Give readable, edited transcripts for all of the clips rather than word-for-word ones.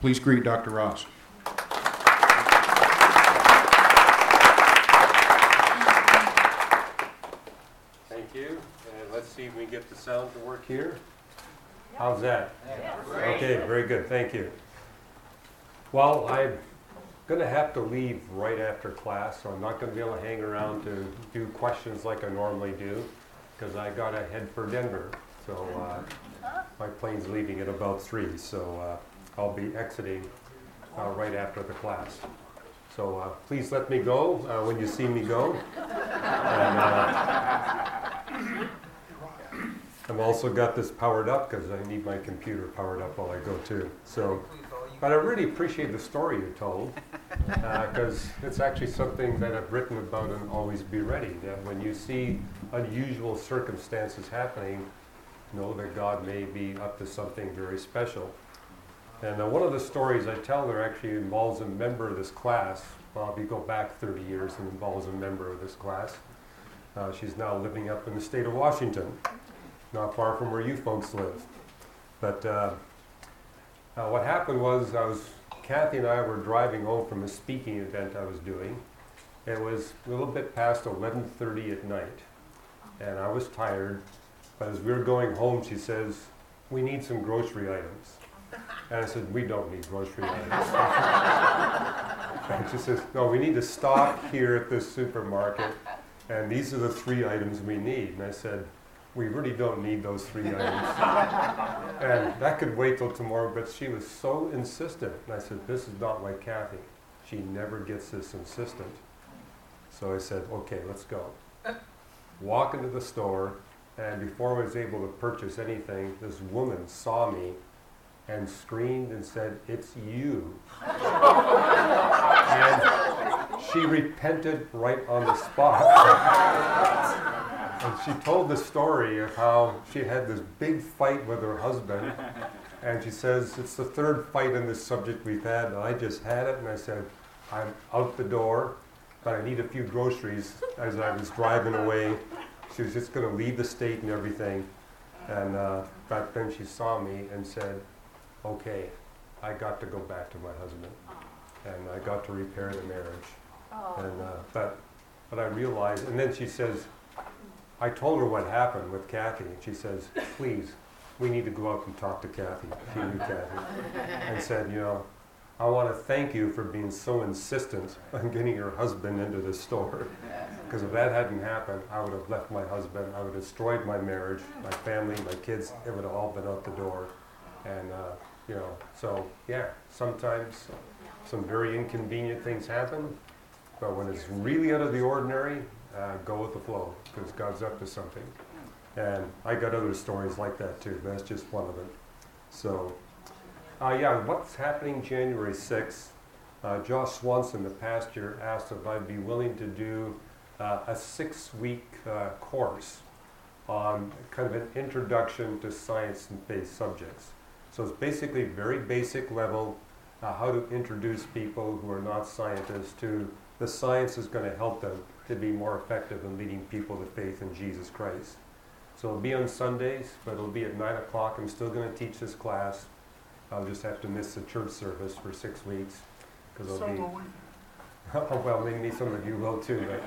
Please greet Dr. Ross. Thank you. And let's see if we can get the sound to work here. How's that? Okay, very good. Thank you. Well, I'm going to have to leave right after class, so I'm not going to be able to hang around to do questions like I normally do, because I got to head for Denver. So my plane's leaving at about 3, so I'll be exiting right after the class. So please let me go when you see me go. And, I've also got this powered up because I need my computer powered up while I go too. So, but I really appreciate the story you told, because it's actually something that I've written about in Always Be Ready, that when you see unusual circumstances happening, know that God may be up to something very special. And one of the stories I tell there actually involves a member of this class. Well, if you go back 30 years, it involves a member of this class. She's now living up in the state of Washington, not far from where you folks live. But what happened was, Kathy and I were driving home from a speaking event I was doing. It was a little bit past 11:30 at night, and I was tired. But as we were going home, she says, "We need some grocery items." And I said, "We don't need grocery items." And she says, "No, we need to stop here at this supermarket, and these are the 3 items we need." And I said, "We really don't need those 3 items." And that could wait till tomorrow, but she was so insistent. And I said, "This is not like Kathy. She never gets this insistent." So I said, "Okay, let's go." Walk into the store, and before I was able to purchase anything, this woman saw me and screamed and said, "It's you." And she repented right on the spot. And she told the story of how she had this big fight with her husband. And she says, "It's the 3rd fight on this subject we've had, and I just had it." And I said, "I'm out the door, but I need a few groceries." As I was driving away, she was just going to leave the state and everything. And back then she saw me and said, "Okay, I got to go back to my husband." And I got to repair the marriage. And but I realized, and then she says, I told her what happened with Kathy, and she says, "Please, we need to go out and talk to Kathy." She knew Kathy. And said, "I want to thank you for being so insistent on getting your husband into the store. Because if that hadn't happened, I would have left my husband, I would have destroyed my marriage, my family, my kids, it would have all been out the door." And, so yeah, sometimes some very inconvenient things happen, but when it's really out of the ordinary, go with the flow, because God's up to something. And I got other stories like that too, but that's just one of them. So, what's happening January 6th? Josh Swanson, the pastor, asked if I'd be willing to do a 6-week course on kind of an introduction to science and faith subjects. So it's basically very basic level, how to introduce people who are not scientists to the science is going to help them to be more effective in leading people to faith in Jesus Christ. So it'll be on Sundays, but it'll be at 9 o'clock. I'm still going to teach this class. I'll just have to miss the church service for 6 weeks. Because it'll be... Well, maybe some of you will too. But,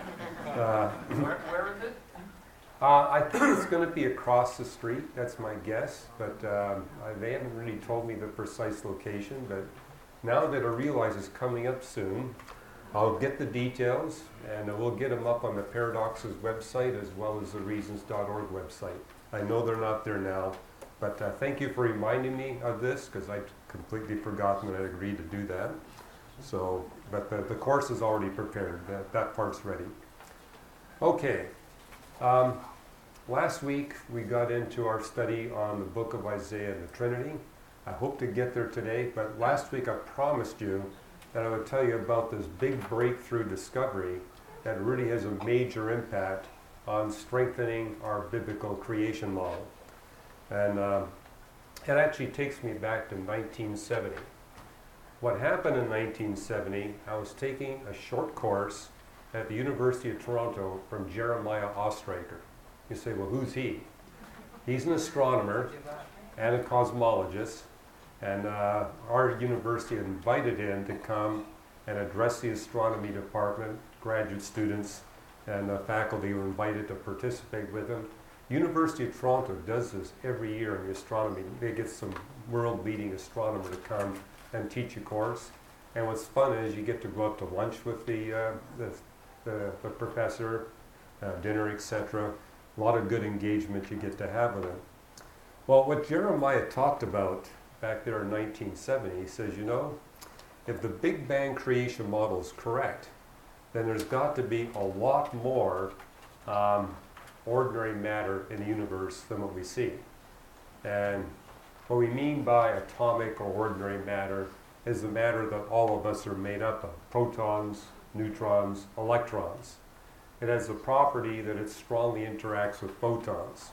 where is it? I think it's going to be across the street. That's my guess. But they haven't really told me the precise location. But now that I realize it's coming up soon, I'll get the details, and we'll get them up on the Paradox's website as well as the Reasons.org website. I know they're not there now, but thank you for reminding me of this, because I'd completely forgotten that I agreed to do that. So, but the course is already prepared. That part's ready. Okay. Last week we got into our study on the book of Isaiah and the Trinity. I hope to get there today, but last week I promised you that I would tell you about this big breakthrough discovery that really has a major impact on strengthening our biblical creation model. And it actually takes me back to 1970. What happened in 1970, I was taking a short course at the University of Toronto from Jeremiah Oestreicher. You say, well, who's he? He's an astronomer and a cosmologist, And our university invited him to come and address the astronomy department. Graduate students and faculty were invited to participate with him. University of Toronto does this every year in the astronomy. They get some world-leading astronomer to come and teach a course. And what's fun is you get to go out to lunch with the professor, dinner, etc. A lot of good engagement you get to have with him. Well, what Jeremiah talked about back there in 1970, he says, you know, if the Big Bang creation model is correct, then there's got to be a lot more ordinary matter in the universe than what we see. And what we mean by atomic or ordinary matter is the matter that all of us are made up of: protons, neutrons, electrons. It has the property that it strongly interacts with photons.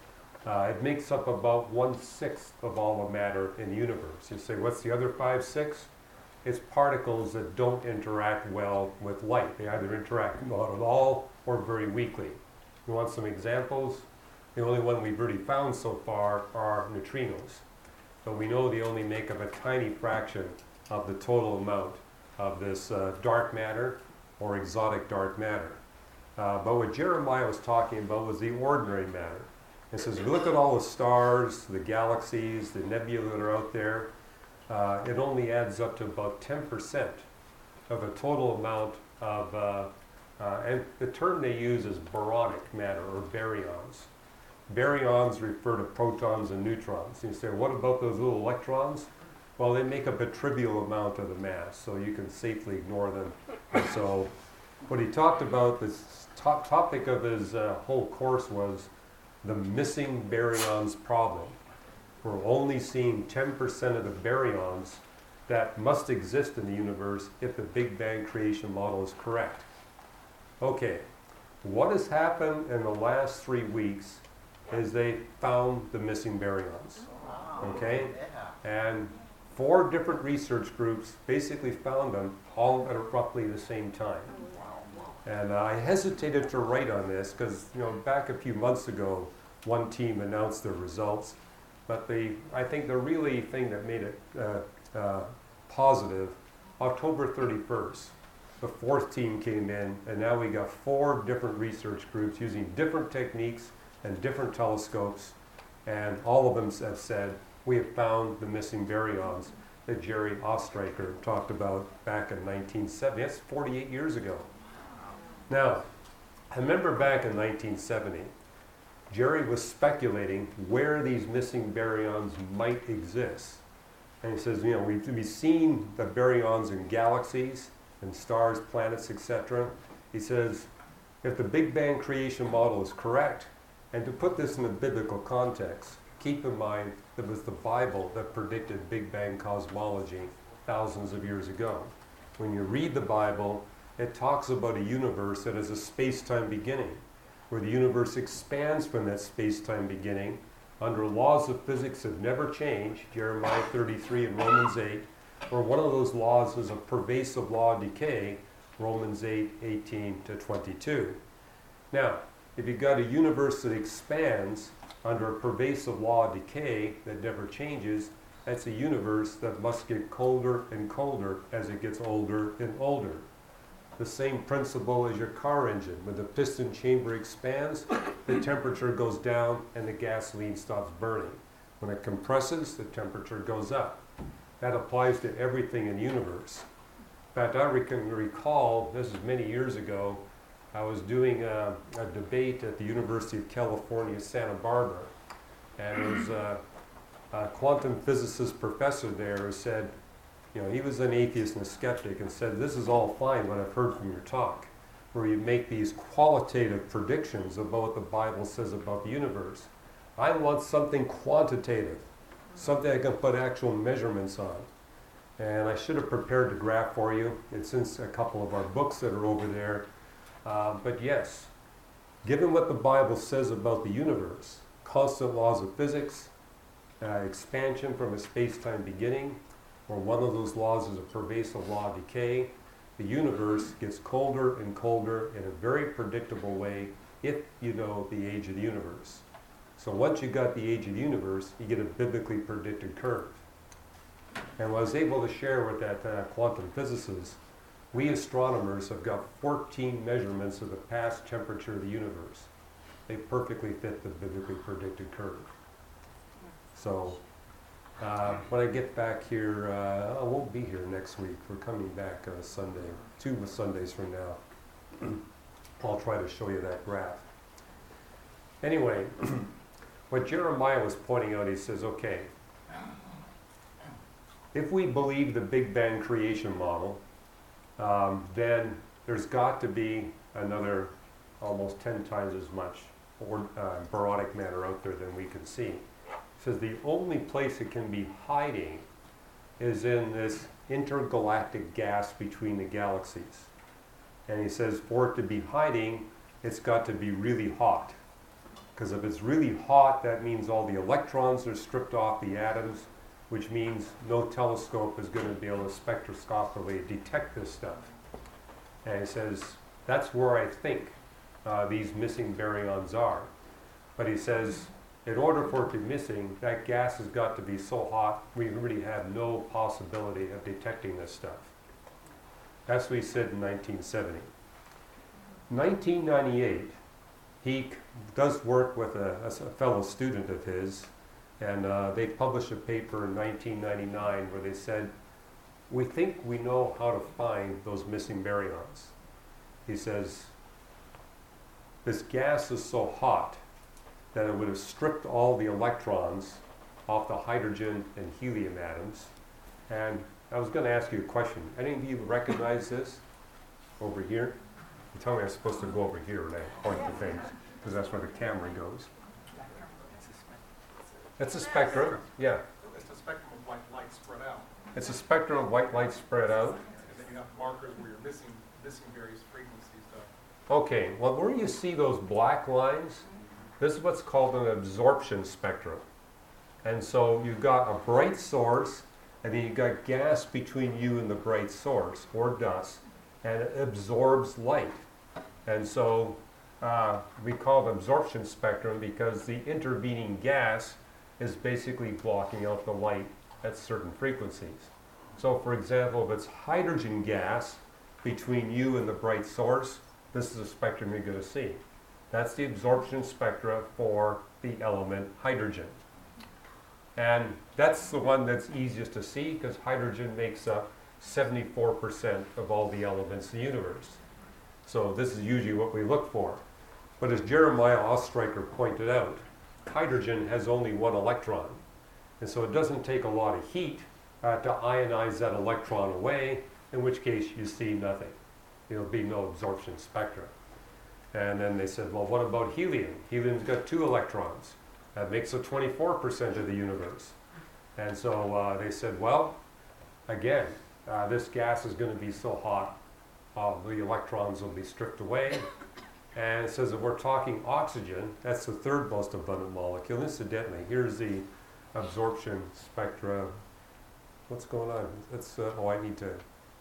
It makes up about 1/6 of all the matter in the universe. You say, what's the other 5/6? It's particles that don't interact well with light. They either interact not at all or very weakly. You want some examples? The only one we've really found so far are neutrinos. But we know they only make up a tiny fraction of the total amount of this dark matter or exotic dark matter. But what Jeremiah was talking about was the ordinary matter. It says, look at all the stars, the galaxies, the nebulae that are out there. It only adds up to about 10% of the total amount of, and the term they use is baronic matter or baryons. Baryons refer to protons and neutrons. And you say, what about those little electrons? Well, they make up a trivial amount of the mass, so you can safely ignore them. And so what he talked about, this topic of his whole course was the missing baryons problem. We're only seeing 10% of the baryons that must exist in the universe if the Big Bang creation model is correct. Okay, what has happened in the last 3 weeks is they found the missing baryons. Okay, and 4 different research groups basically found them all at roughly the same time. And I hesitated to write on this because, you know, back a few months ago, one team announced their results. But I think the really thing that made it positive, October 31st, the 4th team came in, and now we got 4 different research groups using different techniques and different telescopes, and all of them have said, we have found the missing baryons that Jerry Oestreicher talked about back in 1970. That's 48 years ago. Now, I remember back in 1970, Jerry was speculating where these missing baryons might exist. And he says, you know, we've seen the baryons in galaxies and stars, planets, etc. He says, if the Big Bang creation model is correct, and to put this in a biblical context, keep in mind that it was the Bible that predicted Big Bang cosmology thousands of years ago. When you read the Bible, it talks about a universe that has a space-time beginning, where the universe expands from that space-time beginning under laws of physics that never change, Jeremiah 33 and Romans 8, or one of those laws is a pervasive law of decay, Romans 8, 18 to 22. Now, if you've got a universe that expands under a pervasive law of decay that never changes, that's a universe that must get colder and colder as it gets older and older. The same principle as your car engine. When the piston chamber expands, the temperature goes down and the gasoline stops burning. When it compresses, the temperature goes up. That applies to everything in the universe. In fact, I can recall, this is many years ago, I was doing a debate at the University of California, Santa Barbara. And it was a quantum physicist professor there who said, you know, he was an atheist and a skeptic and said, this is all fine what I've heard from your talk, where you make these qualitative predictions about what the Bible says about the universe. I want something quantitative, something I can put actual measurements on. And I should have prepared the graph for you. It's in a couple of our books that are over there. But yes, given what the Bible says about the universe, constant laws of physics, expansion from a space-time beginning, or one of those laws is a pervasive law of decay, the universe gets colder and colder in a very predictable way if you know the age of the universe. So once you got the age of the universe, you get a biblically predicted curve. And what I was able to share with that quantum physicist, we astronomers have got 14 measurements of the past temperature of the universe. They perfectly fit the biblically predicted curve. So when I get back here, I won't be here next week. We're coming back Sunday, 2 Sundays from now. I'll try to show you that graph. Anyway, what Jeremiah was pointing out, he says, okay, if we believe the Big Bang creation model, then there's got to be another almost 10 times as much baronic matter out there than we can see. He says the only place it can be hiding is in this intergalactic gas between the galaxies. And he says for it to be hiding, it's got to be really hot. Because if it's really hot, that means all the electrons are stripped off the atoms, which means no telescope is going to be able to spectroscopically detect this stuff. And he says, that's where I think these missing baryons are. But he says, in order for it to be missing, that gas has got to be so hot, we really have no possibility of detecting this stuff. That's what he said in 1970. 1998, he does work with a fellow student of his, and they published a paper in 1999 where they said, we think we know how to find those missing baryons. He says, this gas is so hot that it would have stripped all the electrons off the hydrogen and helium atoms. And I was going to ask you a question. Any of you recognize this over here? You tell me I'm supposed to go over here when I point to things, because that's where the camera goes. It's a spectrum, yeah. It's a spectrum of white light spread out. It's a spectrum of white light spread out. And then you have markers where you're missing various frequencies. Okay, well where you see those black lines, this is what's called an absorption spectrum. And so you've got a bright source, and then you've got gas between you and the bright source, or dust, and it absorbs light. And so we call it absorption spectrum because the intervening gas is basically blocking out the light at certain frequencies. So for example, if it's hydrogen gas between you and the bright source, this is the spectrum you're going to see. That's the absorption spectra for the element hydrogen. And that's the one that's easiest to see because hydrogen makes up 74% of all the elements in the universe. So this is usually what we look for. But as Jeremiah Ostreicher pointed out, hydrogen has only one electron. And so it doesn't take a lot of heat to ionize that electron away, in which case you see nothing. There'll be no absorption spectra. And then they said, well, what about helium? Helium's got 2 electrons. That makes it 24% of the universe. And so they said, well, again, this gas is going to be so hot, the electrons will be stripped away. And it says that we're talking oxygen, that's the 3rd most abundant molecule. Incidentally, here's the absorption spectra. What's going on? It's, I need to,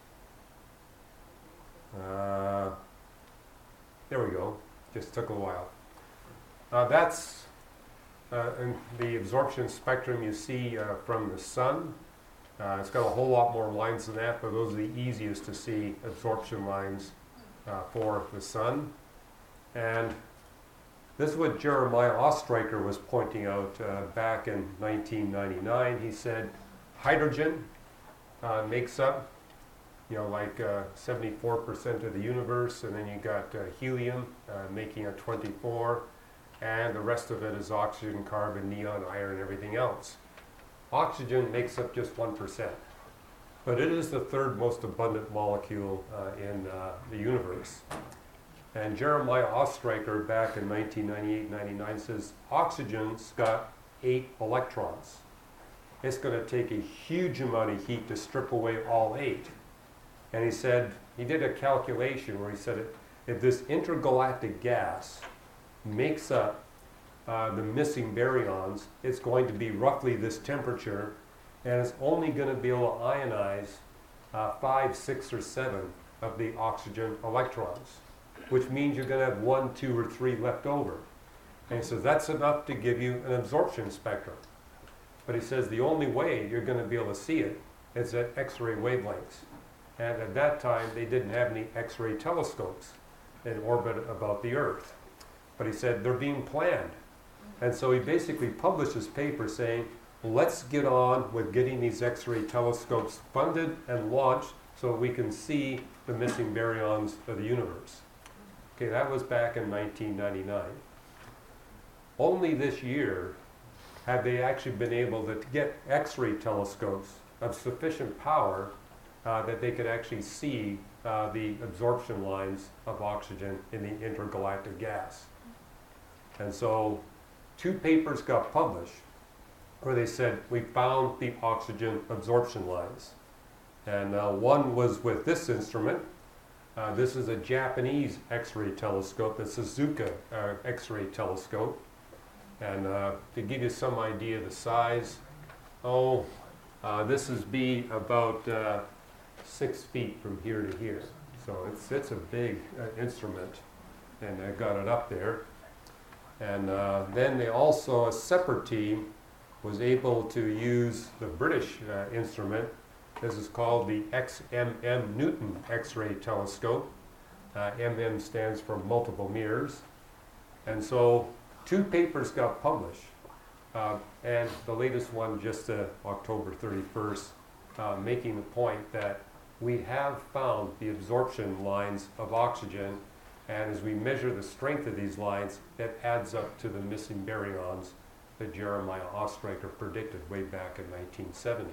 there we go, just took a while. That's in the absorption spectrum you see from the sun. It's got a whole lot more lines than that, but those are the easiest to see absorption lines for the sun. And this is what Jeremiah Ostreicher was pointing out back in 1999. He said hydrogen makes up, like 74% of the universe, and then you got helium making a 24%, and the rest of it is oxygen, carbon, neon, iron, everything else. Oxygen makes up just 1%, but it is the 3rd most abundant molecule in the universe. And Jeremiah Ostreicher back in 1998-99 says oxygen's got 8 electrons. It's going to take a huge amount of heat to strip away all 8. And he said, he did a calculation where he said if this intergalactic gas makes up the missing baryons, it's going to be roughly this temperature, and it's only going to be able to ionize 5, 6, or 7 of the oxygen electrons, which means you're going to have 1, 2, or 3 left over. And he says that's enough to give you an absorption spectrum. But he says the only way you're going to be able to see it It's at X-ray wavelengths. And at that time, they didn't have any X-ray telescopes in orbit about the Earth. But he said they're being planned. And so he basically published his paper saying, let's get on with getting these X-ray telescopes funded and launched so we can see the missing baryons of the universe. Okay, that was back in 1999. Only this year have they actually been able to get X-ray telescopes of sufficient power that they could actually see the absorption lines of oxygen in the intergalactic gas. And so 2 papers got published where they said, we found the oxygen absorption lines. And one was with this instrument. This is a Japanese X-ray telescope, the Suzuka X-ray telescope. And to give you some idea of the size, this is be about 6 feet from here to here. So it's a big instrument, and I got it up there. And then they also, a separate team, was able to use the British instrument. This is called the XMM Newton X-ray telescope. MM stands for multiple mirrors. And so 2 papers got published. And the latest one just October 31st, making the point that we have found the absorption lines of oxygen, and as we measure the strength of these lines, that adds up to the missing baryons that Jeremiah Oestreicher predicted way back in 1970.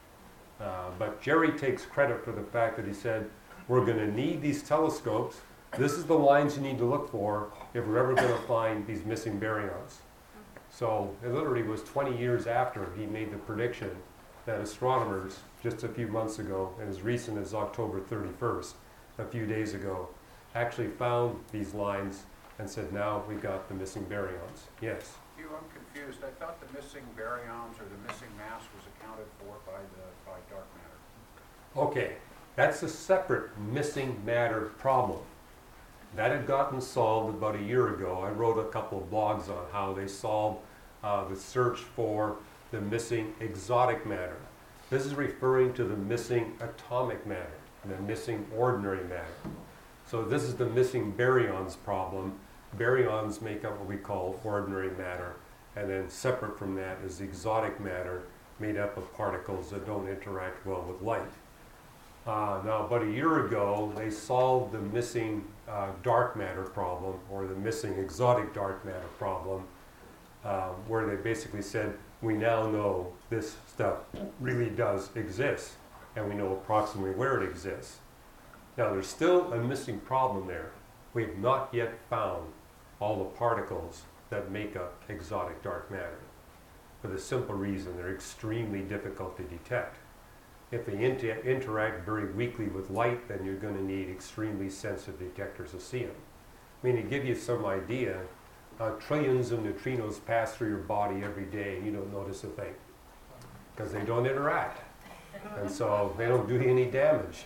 But Jerry takes credit for the fact that he said, we're going to need these telescopes. This is the lines you need to look for if we're ever going to find these missing baryons. So it literally was 20 years after he made the prediction that astronomers, just a few months ago, and as recent as October 31st, a few days ago, actually found these lines and said, now we got the missing baryons. Yes? Hugh, I'm confused. I thought the missing baryons or the missing mass was accounted for by dark matter. Okay, that's a separate missing matter problem. That had gotten solved about a year ago. I wrote a couple of blogs on how they solved the search for the missing exotic matter. This is referring to the missing atomic matter, and the missing ordinary matter. So this is the missing baryons problem. Baryons make up what we call ordinary matter, and then separate from that is exotic matter made up of particles that don't interact well with light. Now, about a year ago, they solved the missing dark matter problem, or the missing exotic dark matter problem, where they basically said, we now know this stuff really does exist, and we know approximately where it exists. Now, there's still a missing problem there. We have not yet found all the particles that make up exotic dark matter, for the simple reason they're extremely difficult to detect. If they interact very weakly with light, then you're going to need extremely sensitive detectors to see them. I mean, to give you some idea, trillions of neutrinos pass through your body every day and you don't notice a thing, because they don't interact. And so they don't do you any damage.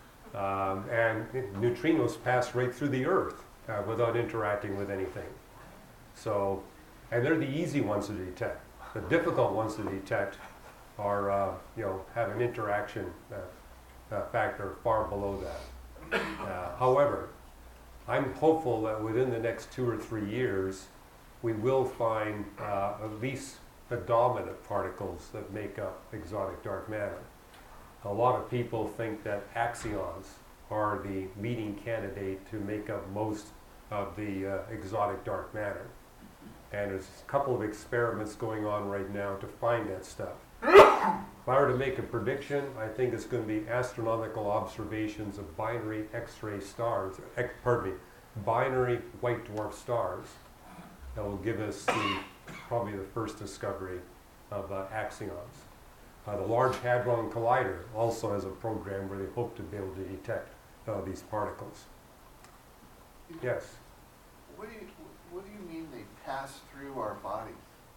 And neutrinos pass right through the Earth without interacting with anything. So, and they're the easy ones to detect. The difficult ones to detect are, have an interaction factor far below that. However, I'm hopeful that within the next 2 or 3 years, we will find at least the dominant particles that make up exotic dark matter. A lot of people think that axions are the leading candidate to make up most of the exotic dark matter. And there's a couple of experiments going on right now to find that stuff. If I were to make a prediction, I think it's going to be astronomical observations of binary X-ray stars, binary white dwarf stars that will give us probably the first discovery of axions. The Large Hadron Collider also has a program where they hope to be able to detect these particles. Yes? What do you mean they pass through our bodies?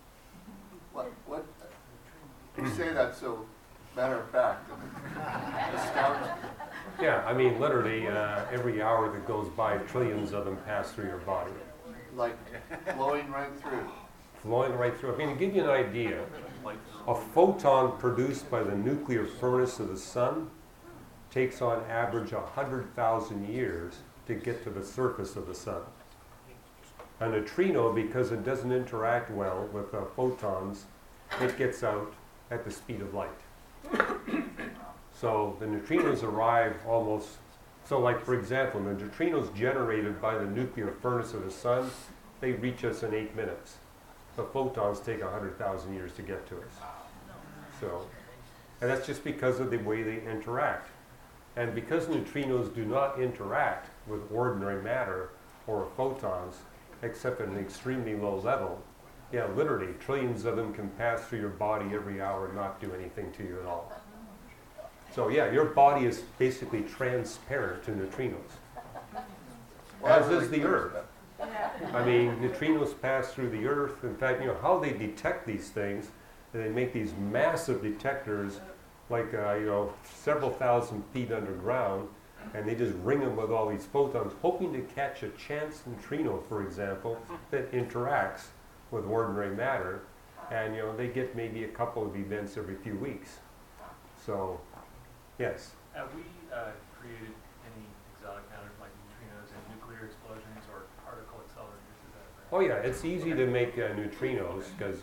What? You say that so matter of fact. Astounds me. Yeah, I mean, literally, every hour that goes by, trillions of them pass through your body. Like flowing right through. flowing right through. I mean, to give you an idea, a photon produced by the nuclear furnace of the sun takes on average 100,000 years to get to the surface of the sun. A neutrino, because it doesn't interact well with photons, it gets out at the speed of light. So the neutrinos arrive almost, so like for example, the neutrinos generated by the nuclear furnace of the sun, they reach us in 8 minutes. The photons take 100,000 years to get to us. So, and that's just because of the way they interact. And because neutrinos do not interact with ordinary matter or photons, except at an extremely low level, yeah, literally trillions of them can pass through your body every hour and not do anything to you at all. So yeah, your body is basically transparent to neutrinos, as is the Earth. I mean, neutrinos pass through the Earth. In fact, you know how they detect these things. They make these massive detectors, like several thousand feet underground, and they just ring them with all these photons, hoping to catch a chance neutrino, for example, that interacts with ordinary matter, and they get maybe a couple of events every few weeks. So, yes. Have we created any exotic matter like neutrinos and nuclear explosions or particle accelerators? Is that Oh yeah, it's easy to make neutrinos because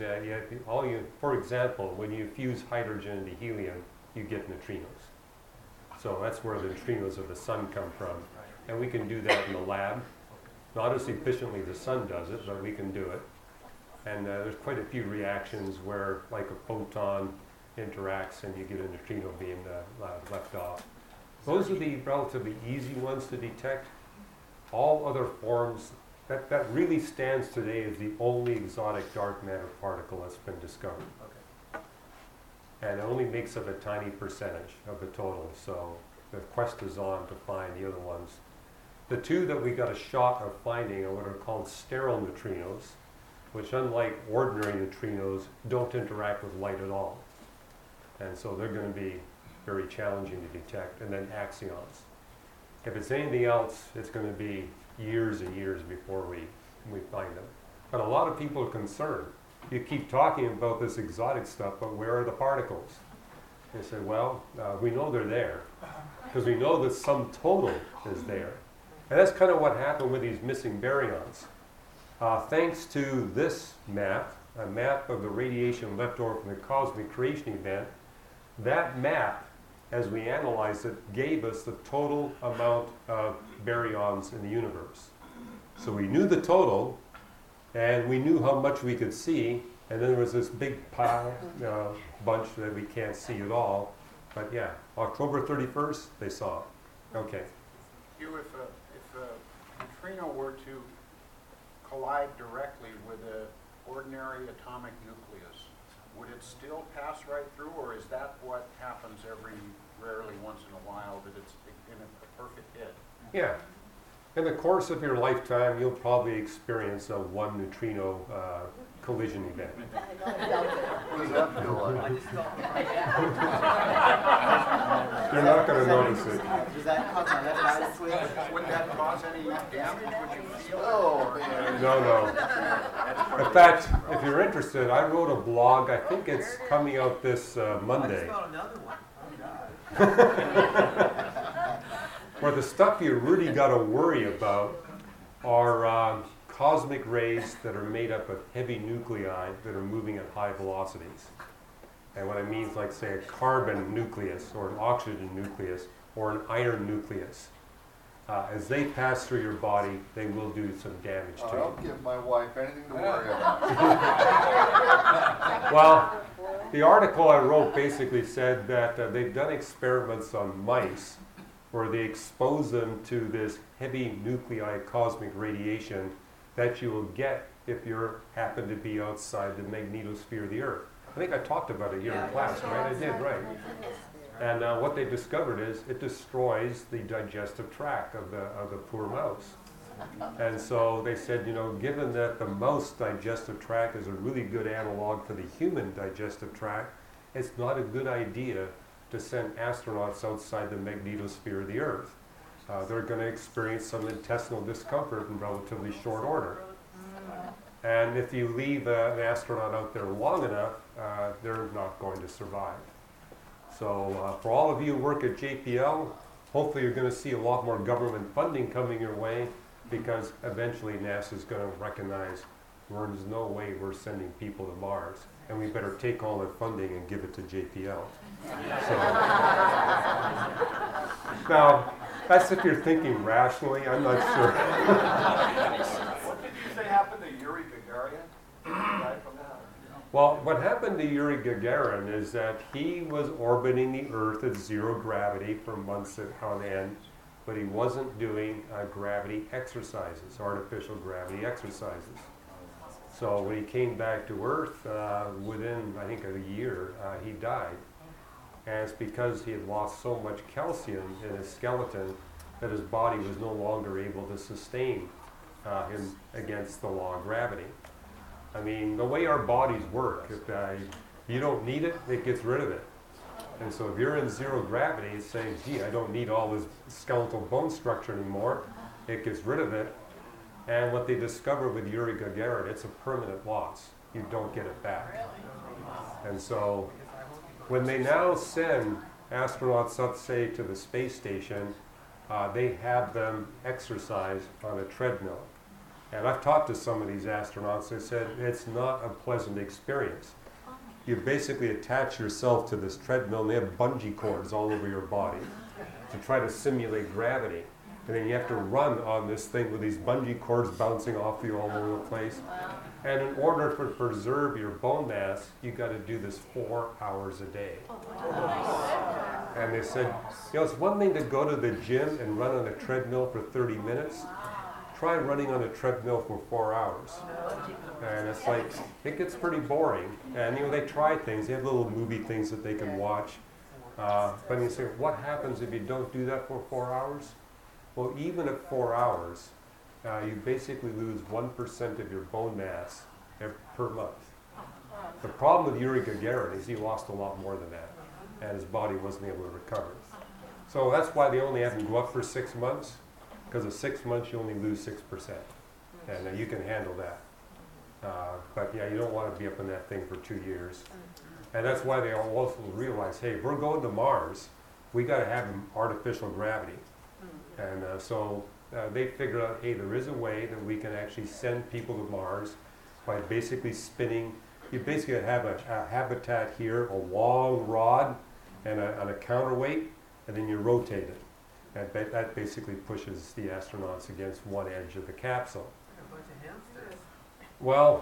for example, when you fuse hydrogen into helium, you get neutrinos. So that's where the neutrinos of the sun come from. And we can do that in the lab. Not as efficiently as the sun does it, but we can do it. And there's quite a few reactions where like a photon interacts and you get a neutrino beam left off. Those are the relatively easy ones to detect. All other forms, that really stands today as the only exotic dark matter particle that's been discovered. Okay. And it only makes up a tiny percentage of the total, so the quest is on to find the other ones. The two that we got a shot of finding are what are called sterile neutrinos, which unlike ordinary neutrinos, don't interact with light at all. And so they're going to be very challenging to detect. And then axions. If it's anything else, it's going to be years and years before we find them. But a lot of people are concerned. You keep talking about this exotic stuff, but where are the particles? They say, well, we know they're there, because we know the sum total is there. And that's kind of what happened with these missing baryons. Thanks to this map, a map of the radiation left over from the cosmic creation event, that map, as we analyzed it, gave us the total amount of baryons in the universe. So we knew the total, and we knew how much we could see, and then there was this big pile, bunch that we can't see at all. But yeah, October 31st, they saw it. Okay. Hugh, if a neutrino were to collide directly with an ordinary atomic nucleus, would it still pass right through, or is that what happens rarely once in a while, that it's in a perfect hit? Yeah. In the course of your lifetime, you'll probably experience a one neutrino collision event. What does that feel like? You're not going to notice it. Does that cause my left eye to twitch? Would that cause any damage? Would you feel it? Oh, or- man. No. In fact, if you're interested, I wrote a blog. I think it's coming out this Monday. I just found another one. Oh, God. Where the stuff you really got to worry about are cosmic rays that are made up of heavy nuclei that are moving at high velocities. And what I mean is like, say, a carbon nucleus or an oxygen nucleus or an iron nucleus. As they pass through your body, they will do some damage to you. Don't give my wife anything to worry about. Well, the article I wrote basically said that they've done experiments on mice where they expose them to this heavy nuclei cosmic radiation that you will get if you happen to be outside the magnetosphere of the Earth. I think I talked about it here in class, right? I did, right. And what they discovered is it destroys the digestive tract of the poor mouse. And so they said, given that the mouse digestive tract is a really good analog for the human digestive tract, it's not a good idea to send astronauts outside the magnetosphere of the Earth. They're going to experience some intestinal discomfort in relatively short order. And if you leave an astronaut out there long enough, they're not going to survive. So for all of you who work at JPL, hopefully you're going to see a lot more government funding coming your way, because eventually NASA's going to recognize there's no way we're sending people to Mars, and we better take all their funding and give it to JPL. So, now, that's if you're thinking rationally. I'm not sure. What did you say happened to Yuri Gagarin? Died from that? Well, what happened to Yuri Gagarin is that he was orbiting the Earth at zero gravity for months on end, but he wasn't doing gravity exercises, artificial gravity exercises. So when he came back to Earth, within, I think, a year, he died. And it's because he had lost so much calcium in his skeleton that his body was no longer able to sustain him against the law of gravity. I mean, the way our bodies work, if you don't need it, it gets rid of it. And so if you're in zero gravity, it's saying, gee, I don't need all this skeletal bone structure anymore. It gets rid of it. And what they discovered with Yuri Gagarin, it's a permanent loss. You don't get it back. And so when they now send astronauts up, say, to the space station, they have them exercise on a treadmill. And I've talked to some of these astronauts, they said it's not a pleasant experience. You basically attach yourself to this treadmill, and they have bungee cords all over your body to try to simulate gravity. And then you have to run on this thing with these bungee cords bouncing off you all over the place. And in order to preserve your bone mass, you got to do this 4 hours a day. And they said, you know, it's one thing to go to the gym and run on a treadmill for 30 minutes. Try running on a treadmill for 4 hours. And it's like, it gets pretty boring. And you know, they try things. They have little movie things that they can watch. But you say, what happens if you don't do that for 4 hours? Well, even at 4 hours, you basically lose 1% of your bone mass per month. The problem with Yuri Gagarin is he lost a lot more than that, and his body wasn't able to recover. So that's why they only have him go up for 6 months, because at 6 months you only lose 6%, and you can handle that. But yeah, you don't want to be up in that thing for 2 years. And that's why they also realize, hey, if we're going to Mars, we got to have artificial gravity. And so they figured out, hey, there is a way that we can actually send people to Mars by basically spinning. You basically have a habitat here, a long rod, and a counterweight, and then you rotate it. And that basically pushes the astronauts against one edge of the capsule. Well,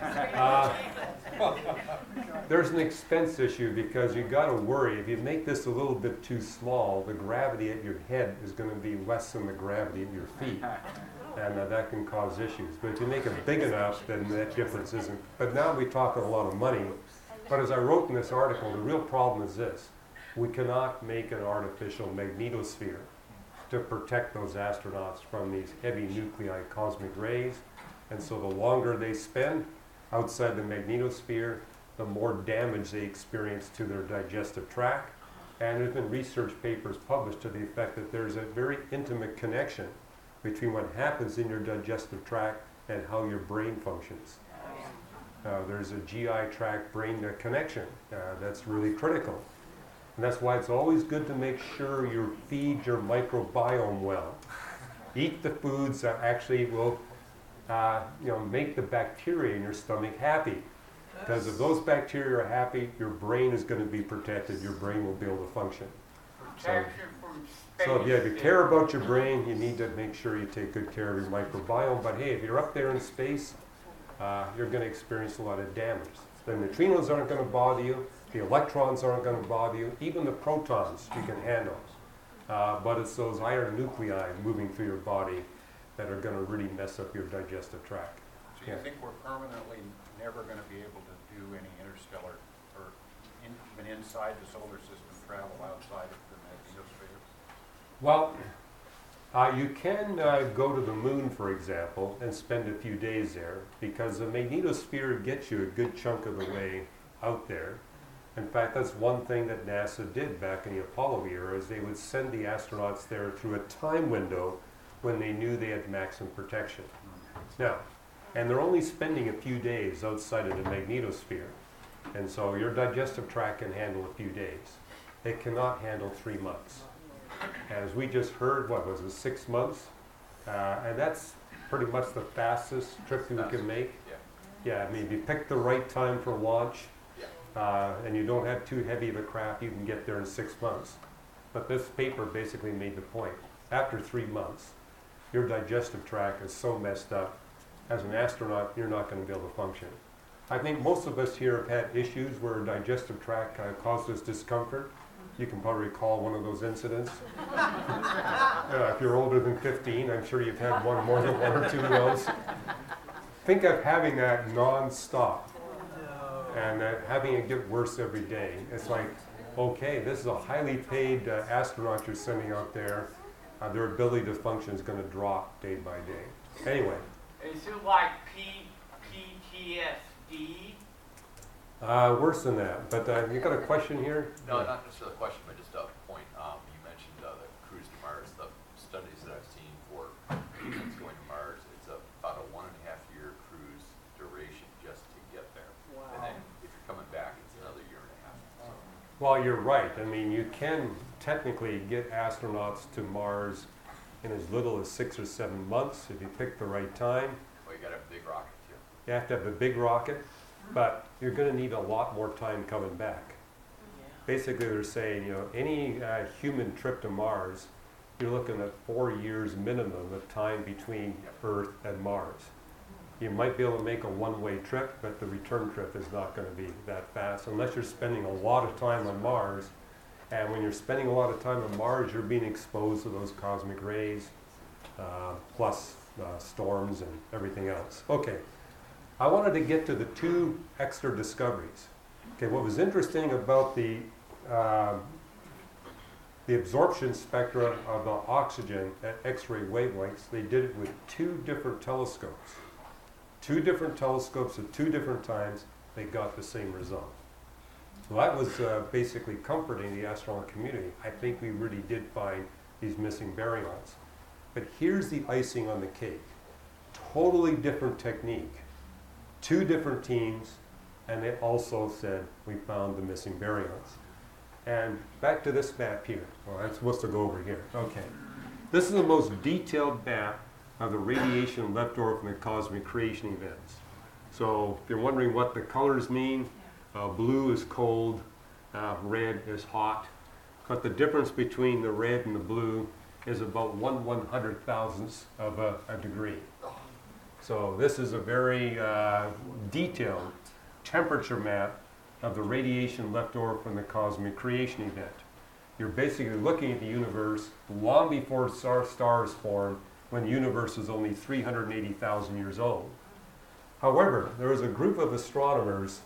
there's an expense issue, because you got to worry, if you make this a little bit too small, the gravity at your head is going to be less than the gravity at your feet, and that can cause issues. But if you make it big enough, then that difference isn't. But now we talk a lot of money. But as I wrote in this article, the real problem is this: we cannot make an artificial magnetosphere to protect those astronauts from these heavy nuclei cosmic rays. And so the longer they spend outside the magnetosphere, the more damage they experience to their digestive tract. And there's been research papers published to the effect that there's a very intimate connection between what happens in your digestive tract and how your brain functions. There's a GI tract brain connection that's really critical. And that's why it's always good to make sure you feed your microbiome well. Eat the foods that actually will make the bacteria in your stomach happy. Because if those bacteria are happy, your brain is going to be protected. Your brain will be able to function. Protection from space. So if you care about your brain, you need to make sure you take good care of your microbiome. But hey, if you're up there in space, you're going to experience a lot of damage. The neutrinos aren't going to bother you. The electrons aren't going to bother you. Even the protons you can handle. But it's those iron nuclei moving through your body that are going to really mess up your digestive tract. So you think we're permanently never going to be able to do any interstellar, or even inside the solar system, travel outside of the magnetosphere? Well, you can go to the moon, for example, and spend a few days there, because the magnetosphere gets you a good chunk of the way out there. In fact, that's one thing that NASA did back in the Apollo era, is they would send the astronauts there through a time window when they knew they had maximum protection. Now, And they're only spending a few days outside of the magnetosphere. And so your digestive tract can handle a few days. It cannot handle 3 months. As we just heard, what was it, 6 months? And that's pretty much the fastest trip we can make. Yeah, I mean, if you pick the right time for launch, and you don't have too heavy of a craft, you can get there in 6 months. But this paper basically made the point. After 3 months, your digestive tract is so messed up, as an astronaut, you're not going to be able to function. I think most of us here have had issues where digestive tract caused us discomfort. You can probably recall one of those incidents. If you're older than 15, I'm sure you've had more than one or two of those. Think of having that non-stop and having it get worse every day. It's like, okay, this is a highly paid astronaut you're sending out there. Their ability to function is going to drop day by day. Anyway. Is it like PTSD? Worse than that. But you got a question here? No, not necessarily a question, but just a point. You mentioned the cruise to Mars. The studies that I've seen for humans going to Mars, it's about a 1.5-year cruise duration just to get there. Wow. And then if you're coming back, it's another 1.5 years. So. Well, you're right. I mean, you can technically get astronauts to Mars in as little as 6 or 7 months if you pick the right time. Well, you got to have a big rocket too. You have to have a big rocket, but you're going to need a lot more time coming back. Basically, they're saying, any human trip to Mars, you're looking at 4 years minimum of time between Earth and Mars. You might be able to make a one-way trip, but the return trip is not going to be that fast unless you're spending a lot of time on Mars. And when you're spending a lot of time on Mars, you're being exposed to those cosmic rays, plus storms and everything else. Okay, I wanted to get to the 2 extra discoveries. Okay, what was interesting about the absorption spectra of the oxygen at X-ray wavelengths, they did it with 2 different telescopes. 2 different telescopes at 2 different times, they got the same result. So that was basically comforting the astronaut community. I think we really did find these missing baryons. But here's the icing on the cake. Totally different technique. 2 different teams, and they also said we found the missing baryons. And back to this map here. Well, I'm supposed to go over here. Okay. This is the most detailed map of the radiation left over from the cosmic creation events. So if you're wondering what the colors mean, blue is cold, red is hot. But the difference between the red and the blue is about 1/100,000th of a degree. So this is a very detailed temperature map of the radiation left over from the cosmic creation event. You're basically looking at the universe long before stars formed, when the universe was only 380,000 years old. However, there was a group of astronomers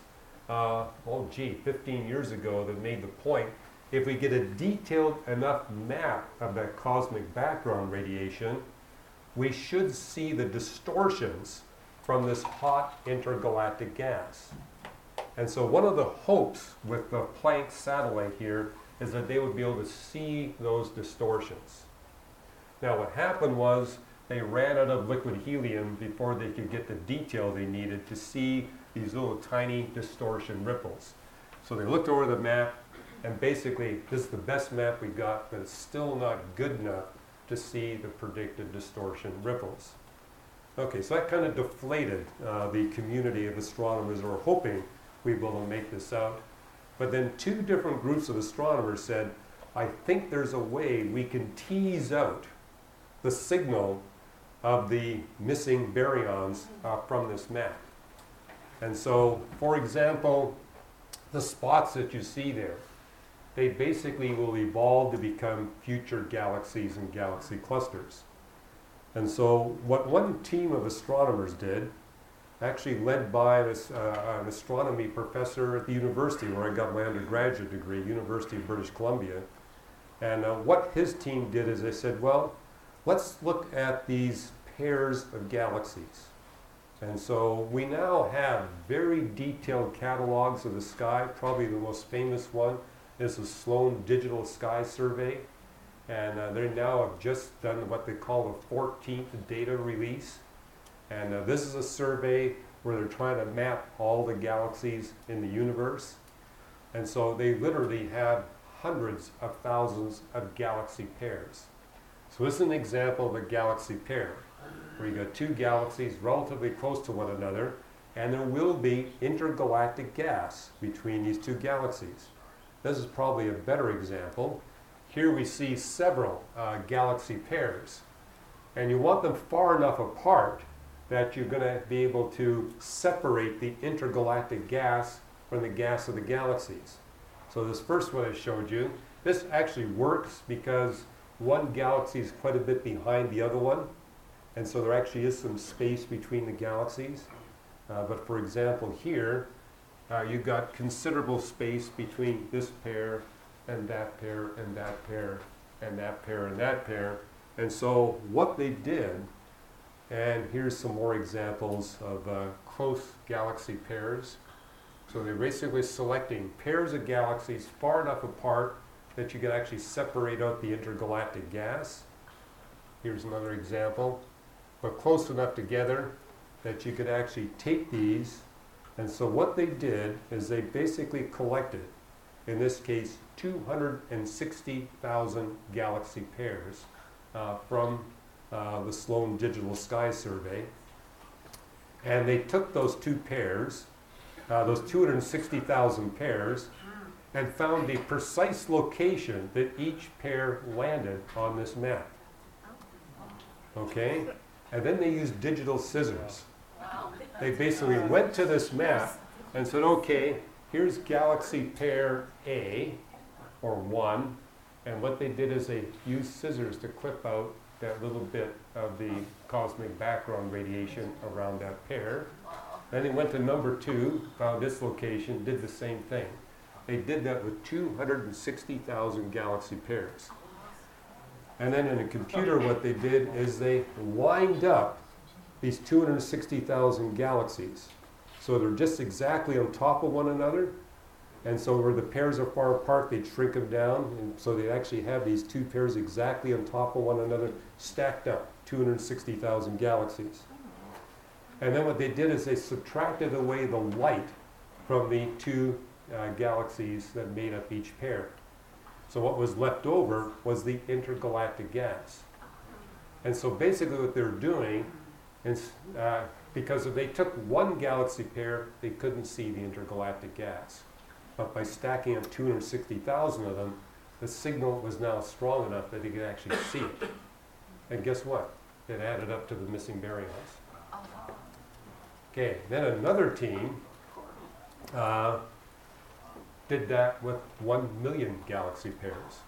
15 years ago that made the point, if we get a detailed enough map of that cosmic background radiation, we should see the distortions from this hot intergalactic gas. And so one of the hopes with the Planck satellite here is that they would be able to see those distortions. Now what happened was they ran out of liquid helium before they could get the detail they needed to see these little tiny distortion ripples. So they looked over the map, and basically this is the best map we got, but it's still not good enough to see the predicted distortion ripples. Okay, so that kind of deflated the community of astronomers who were hoping we'd be able to make this out. But then 2 different groups of astronomers said, I think there's a way we can tease out the signal of the missing baryons from this map. And so, for example, the spots that you see there, they basically will evolve to become future galaxies and galaxy clusters. And so what one team of astronomers did, actually led by an astronomy professor at the university where I got my undergraduate degree, University of British Columbia, and what his team did is they said, well, let's look at these pairs of galaxies. And so we now have very detailed catalogs of the sky. Probably the most famous one is the Sloan Digital Sky Survey. And they now have just done what they call the 14th data release. And this is a survey where they're trying to map all the galaxies in the universe. And so they literally have hundreds of thousands of galaxy pairs. So this is an example of a galaxy pair, where you got two galaxies relatively close to one another, and there will be intergalactic gas between these two galaxies. This is probably a better example. Here we see several galaxy pairs, and you want them far enough apart that you're going to be able to separate the intergalactic gas from the gas of the galaxies. So this first one I showed you, this actually works because one galaxy is quite a bit behind the other one, and so there actually is some space between the galaxies. But for example here, you've got considerable space between this pair and that pair and that pair and that pair and that pair. And so what they did, and here's some more examples of close galaxy pairs. So they're basically selecting pairs of galaxies far enough apart that you can actually separate out the intergalactic gas. Here's another example, but close enough together that you could actually take these. And so what they did is they basically collected, in this case, 260,000 galaxy pairs from the Sloan Digital Sky Survey. And they took those two pairs, those 260,000 pairs, and found the precise location that each pair landed on this map. Okay? And then they used digital scissors. They basically went to this map and said, okay, here's galaxy pair A, or 1, and what they did is they used scissors to clip out that little bit of the cosmic background radiation around that pair. Then they went to number 2, found this location, did the same thing. They did that with 260,000 galaxy pairs. And then in a computer, what they did is they lined up these 260,000 galaxies. So they're just exactly on top of one another. And so where the pairs are far apart, they shrink them down. And so they actually have these two pairs exactly on top of one another, stacked up, 260,000 galaxies. And then what they did is they subtracted away the light from the two galaxies that made up each pair. So what was left over was the intergalactic gas. And so basically what they're doing is, because if they took one galaxy pair, they couldn't see the intergalactic gas. But by stacking up 260,000 of them, the signal was now strong enough that they could actually see it. And guess what? It added up to the missing baryons. Okay, then another team did that with 1 million galaxy pairs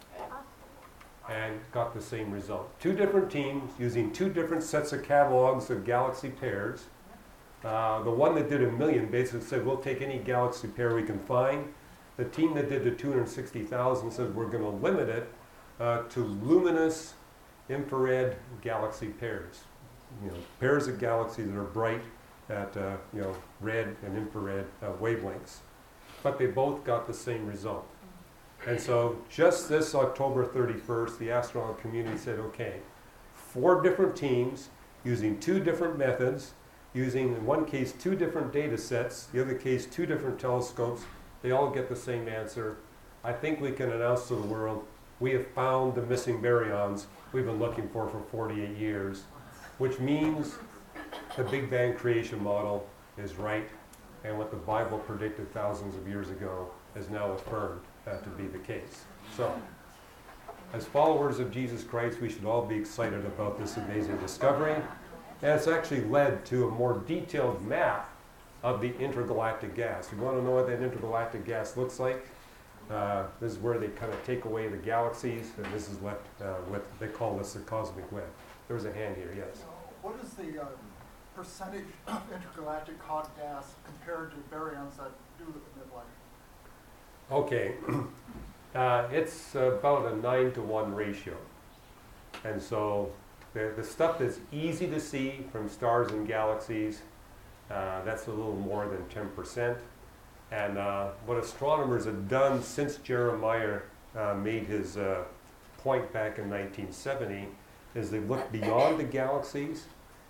and got the same result. Two different teams using two different sets of catalogs of galaxy pairs. The one that did 1 million basically said, we'll take any galaxy pair we can find. The team that did the 260,000 said, we're going to limit it to luminous infrared galaxy pairs. You know, pairs of galaxies that are bright at red and infrared wavelengths. But they both got the same result. And so just this October 31st, the astronomical community said, okay, 4 different teams using 2 different methods, using in one case 2 different data sets, the other case 2 different telescopes, they all get the same answer. I think we can announce to the world, we have found the missing baryons we've been looking for 48 years, which means the Big Bang creation model is right, and what the Bible predicted thousands of years ago is now affirmed to be the case. So, as followers of Jesus Christ, we should all be excited about this amazing discovery. And it's actually led to a more detailed map of the intergalactic gas. You want to know what that intergalactic gas looks like? This is where they kind of take away the galaxies, and this is left with, they call this the cosmic web. There's a hand here, yes. What is the percentage of intergalactic hot gas compared to baryons that do emit light? Okay, it's about a 9-to-1 ratio. And so the stuff that's easy to see from stars and galaxies, that's a little more than 10%. And what astronomers have done since Jeremiah made his point back in 1970 is they've looked beyond the galaxies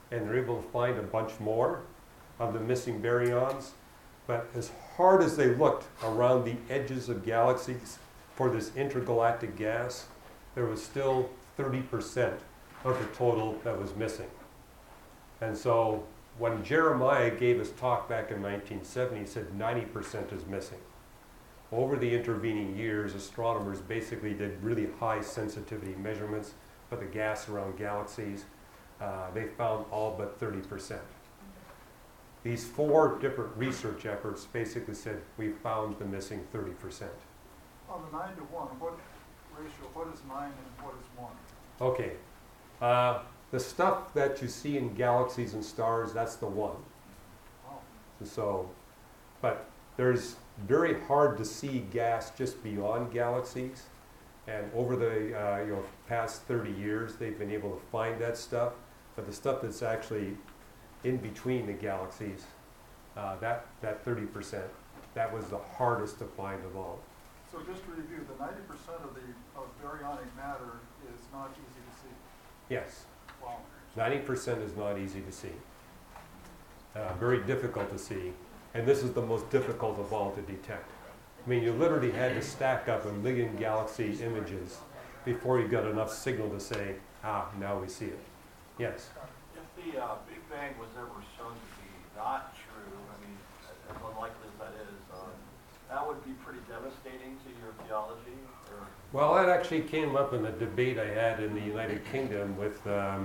and they're able to find a bunch more of the missing baryons. But as hard as they looked around the edges of galaxies for this intergalactic gas, there was still 30% of the total that was missing. And so when Jeremiah gave his talk back in 1970, he said 90% is missing. Over the intervening years, astronomers basically did really high sensitivity measurements for the gas around galaxies. They found all but 30%. These 4 different research efforts basically said we found the missing 30%. On the 9 to 1, what ratio, what is 9 and what is 1? Okay, the stuff that you see in galaxies and stars, that's the 1. Oh, So, but there's very hard to see gas just beyond galaxies. And over the past 30 years, they've been able to find that stuff. But the stuff that's actually in between the galaxies, that 30%, that was the hardest to find of all. so just to review, the 90% of baryonic matter is not easy to see. Yes, Wow. 90% is not easy to see. Very difficult to see. And this is the most difficult of all to detect. I mean, you literally had to stack up a million galaxy images before you got enough signal to say, now we see it. Yes? If the Big Bang was ever shown to be not true, I mean, as unlikely as that is, that would be pretty devastating to your theology? Or? Well, that actually came up in a debate I had in the United Kingdom with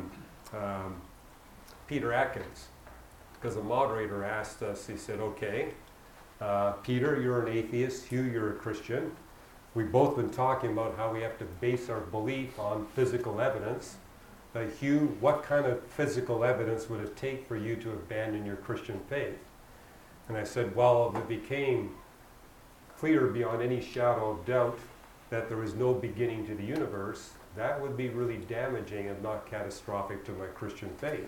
Peter Atkins. Because the moderator asked us, he said, okay, Peter, you're an atheist, Hugh, you're a Christian. We've both been talking about how we have to base our belief on physical evidence. Hugh, what kind of physical evidence would it take for you to abandon your Christian faith? And I said, well, if it became clear beyond any shadow of doubt that there is no beginning to the universe, that would be really damaging and not catastrophic to my Christian faith.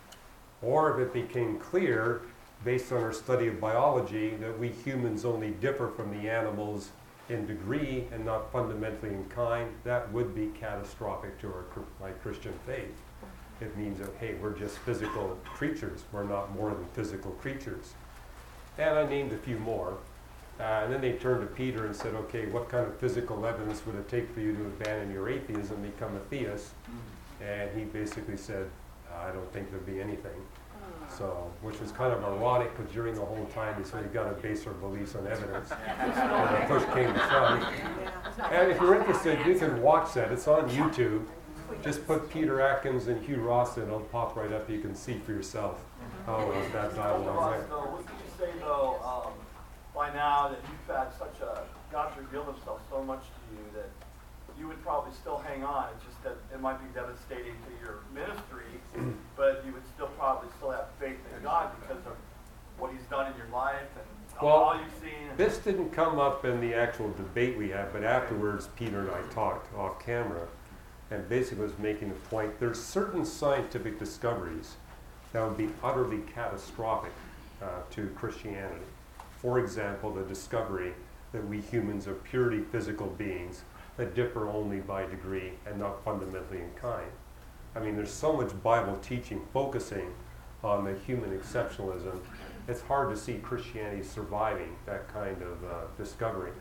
Or if it became clear, based on our study of biology, that we humans only differ from the animals in degree and not fundamentally in kind, that would be catastrophic to my Christian faith. It means that, hey, we're just physical creatures. We're not more than physical creatures. And I named a few more. And then they turned to Peter and said, okay, what kind of physical evidence would it take for you to abandon your atheism and become a theist? And he basically said, I don't think there'd be anything. So, which was kind of ironic because during the whole time he said, you've got to base our beliefs on evidence. And when push came to shove. And if you're interested, you can watch that. It's on YouTube. Just put Peter Atkins and Hugh Ross in. It'll pop right up. You can see for yourself how that dialogue went. So, wouldn't you say, though, by now that you've had such a, God's revealed himself so much to you that you would probably still hang on. It's just that it might be devastating to your ministry, but you would still probably still have faith in God because of what he's done in your life and all you've seen. This didn't come up in the actual debate we had, but afterwards Peter and I talked off camera and basically was making the point there's certain scientific discoveries that would be utterly catastrophic to Christianity. For example, the discovery that we humans are purely physical beings that differ only by degree and not fundamentally in kind. I mean, there's so much Bible teaching focusing on the human exceptionalism, it's hard to see Christianity surviving that kind of discovery.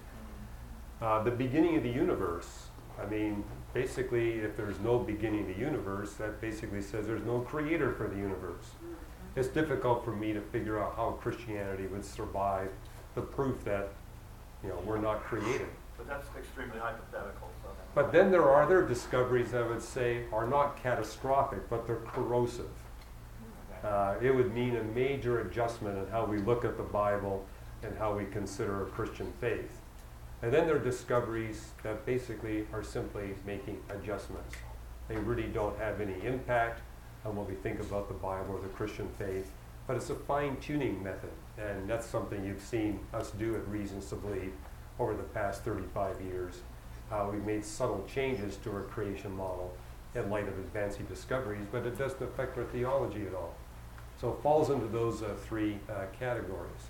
The beginning of the universe, I mean, basically, if there's no beginning of the universe, that basically says there's no creator for the universe. It's difficult for me to figure out how Christianity would survive the proof that, we're not created. But that's extremely hypothetical. So. But then there are other discoveries I would say are not catastrophic, but they're corrosive. It would mean a major adjustment in how we look at the Bible and how we consider a Christian faith. And then there are discoveries that basically are simply making adjustments. They really don't have any impact on what we think about the Bible or the Christian faith, but it's a fine-tuning method, and that's something you've seen us do at Reasons to Believe over the past 35 years. We've made subtle changes to our creation model in light of advancing discoveries, but it doesn't affect our theology at all. So it falls into those 3 categories.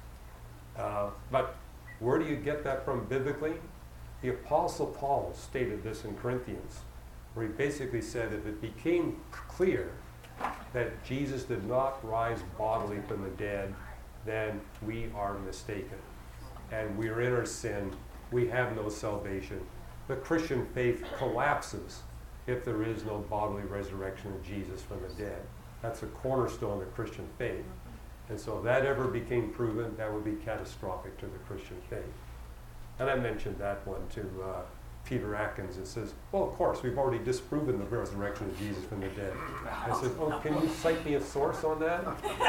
But where do you get that from biblically? The Apostle Paul stated this in Corinthians, where he basically said if it became clear that Jesus did not rise bodily from the dead, then we are mistaken. And we are in our sin. We have no salvation. The Christian faith collapses if there is no bodily resurrection of Jesus from the dead. That's a cornerstone of Christian faith. And so if that ever became proven, that would be catastrophic to the Christian faith. And I mentioned that one to Peter Atkins, and says, well, of course, we've already disproven the resurrection of Jesus from the dead. I said, oh, can you cite me a source on that? What did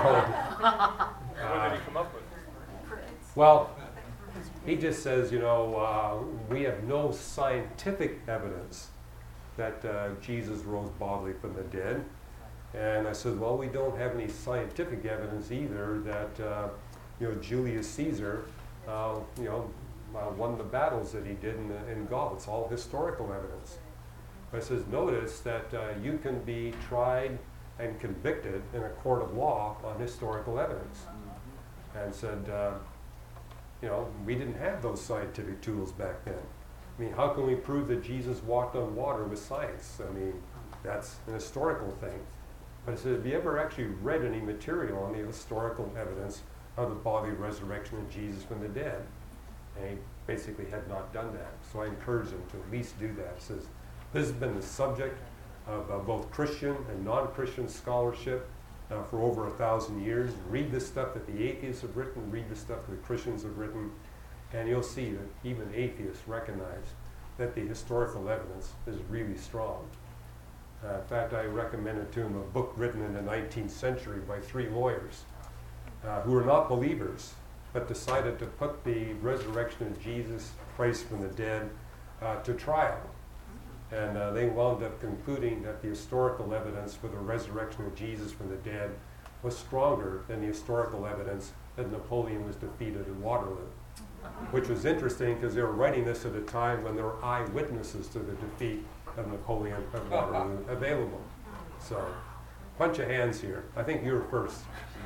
he come up with? Well, he just says, we have no scientific evidence that Jesus rose bodily from the dead. And I said, well, we don't have any scientific evidence either that, Julius Caesar, won the battles that he did in Gaul. It's all historical evidence. I says, notice that you can be tried and convicted in a court of law on historical evidence. And said, we didn't have those scientific tools back then. I mean, how can we prove that Jesus walked on water with science? I mean, that's an historical thing. But I said, have you ever actually read any material on the historical evidence of the bodily resurrection of Jesus from the dead? And he basically had not done that. So I encouraged him to at least do that. He says, this has been the subject of both Christian and non-Christian scholarship for over 1,000 years. Read the stuff that the atheists have written, read the stuff that the Christians have written, and you'll see that even atheists recognize that the historical evidence is really strong. In fact, I recommended to him a book written in the 19th century by 3 lawyers who were not believers, but decided to put the resurrection of Jesus Christ from the dead to trial. And they wound up concluding that the historical evidence for the resurrection of Jesus from the dead was stronger than the historical evidence that Napoleon was defeated at Waterloo. Which was interesting because they were writing this at a time when there were eyewitnesses to the defeat of Napoleon at Waterloo available. So, bunch of hands here. I think you were first.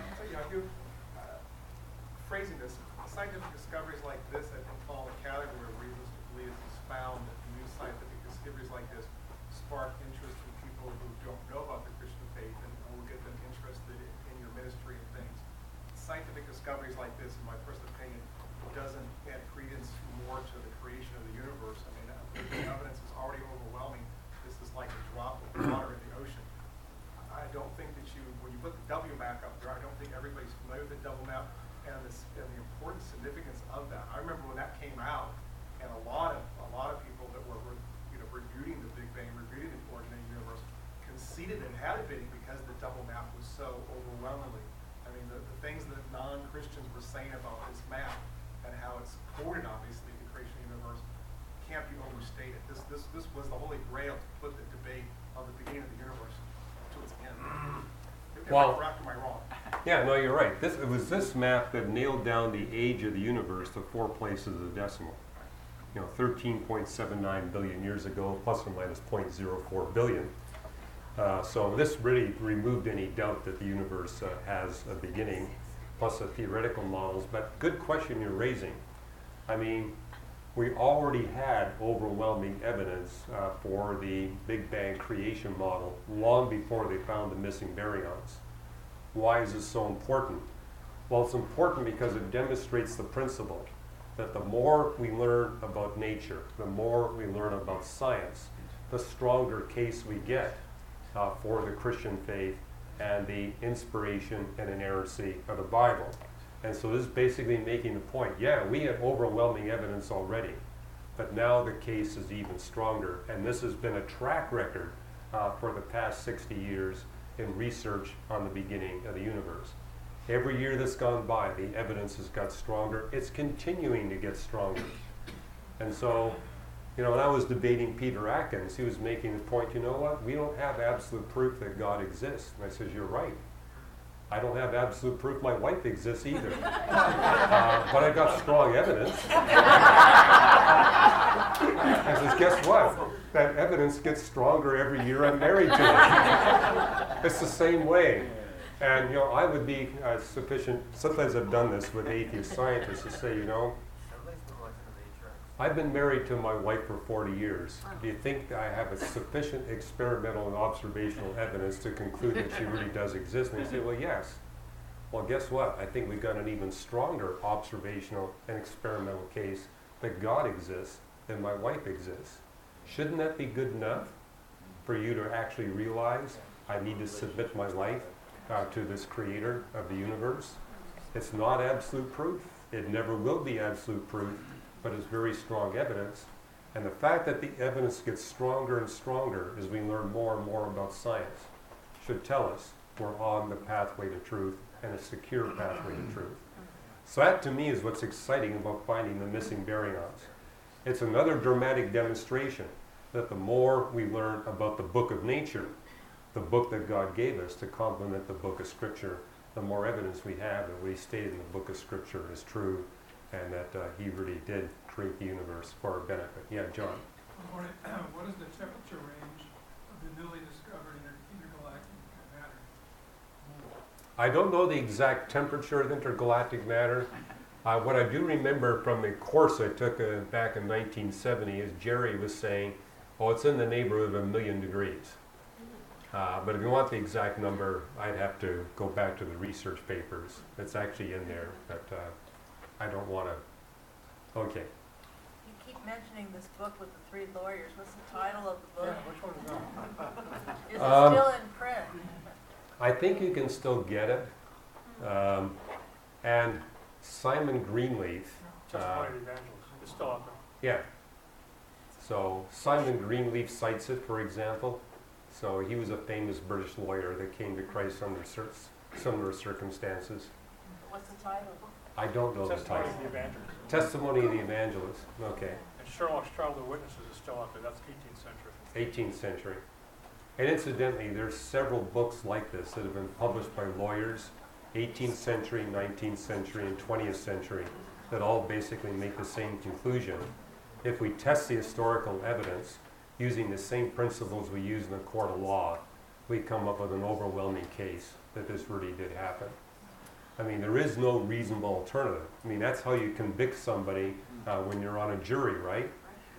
Phrasing this, scientific discoveries like this, I think, fall in the category of reasons to believe it's found that new scientific discoveries like this spark interest in people who don't know about the Christian faith and will get them interested in your ministry and things. Scientific discoveries like this, in my personal opinion, doesn't add credence more to the creation of the universe. I mean, the evidence is already overwhelming. This is like a drop of water in the ocean. I don't think that when you put the W map up there, I don't think everybody's familiar with the double map and the important significance of that. I remember when that came out, and a lot of people that were refuting the Big Bang, refuting the origin of the universe, conceded it had been because the double map was so overwhelmingly. I mean, the things that non-Christians were saying about this map and how it supported, obviously, the creation of the universe can't be overstated. This was the holy grail to put the debate of the beginning of the universe to its end. Am I correct or am I wrong? Yeah, no, you're right. It was this map that nailed down the age of the universe to 4 places of the decimal. 13.79 billion years ago, plus or minus 0.04 billion. So this really removed any doubt that the universe has a beginning, plus the theoretical models. But good question you're raising. I mean, we already had overwhelming evidence for the Big Bang creation model long before they found the missing baryons. Why is this so important? Well, it's important because it demonstrates the principle that the more we learn about nature, the more we learn about science, the stronger case we get for the Christian faith and the inspiration and inerrancy of the Bible. And so this is basically making the point, yeah, we have overwhelming evidence already, but now the case is even stronger. And this has been a track record for the past 60 years in research on the beginning of the universe. Every year that's gone by, the evidence has got stronger. It's continuing to get stronger. And so, when I was debating Peter Atkins, he was making the point, you know what, we don't have absolute proof that God exists. And I said, you're right. I don't have absolute proof my wife exists either. But I got strong evidence. I says, guess what? That evidence gets stronger every year I'm married to her. It's the same way. And, I would be sufficient, sometimes I've done this with atheist scientists to say, I've been married to my wife for 40 years. Do you think I have a sufficient experimental and observational evidence to conclude that she really does exist? And they say, well, yes. Well, guess what? I think we've got an even stronger observational and experimental case that God exists than my wife exists. Shouldn't that be good enough for you to actually realize I need to submit my life to this creator of the universe? It's not absolute proof. It never will be absolute proof, but it's very strong evidence. And the fact that the evidence gets stronger and stronger as we learn more and more about science should tell us we're on the pathway to truth, and a secure pathway to truth. So that to me is what's exciting about finding the missing baryons. It's another dramatic demonstration that the more we learn about the book of nature, the book that God gave us to complement the book of Scripture, the more evidence we have that what he stated in the book of Scripture is true, and that he really did create the universe for our benefit. Yeah, John. What is the temperature range of the newly discovered intergalactic matter? I don't know the exact temperature of intergalactic matter. What I do remember from the course I took back in 1970 is Jerry was saying, oh, it's in the neighborhood of 1,000,000 degrees. But if you want the exact number, I'd have to go back to the research papers. It's actually in there, but I don't want to. Okay. You keep mentioning this book with the 3 lawyers. What's the title of the book? Which one is that? Is it still in print? I think you can still get it. And Simon Greenleaf. Testimony of the Evangelist. It's still out there. Yeah. So Simon Greenleaf cites it, for example. So he was a famous British lawyer that came to Christ under similar circumstances. What's the title? I don't know the Testimony title. of the Evangelist. Testimony of the Evangelist. Okay. And Sherlock's Trial of the Witnesses is still out there. That's 18th century. 18th century. And incidentally, there's several books like this that have been published by lawyers, 18th century, 19th century, and 20th century, that all basically make the same conclusion. If we test the historical evidence using the same principles we use in a court of law, we come up with an overwhelming case that this really did happen. I mean, there is no reasonable alternative. I mean, that's how you convict somebody when you're on a jury, right?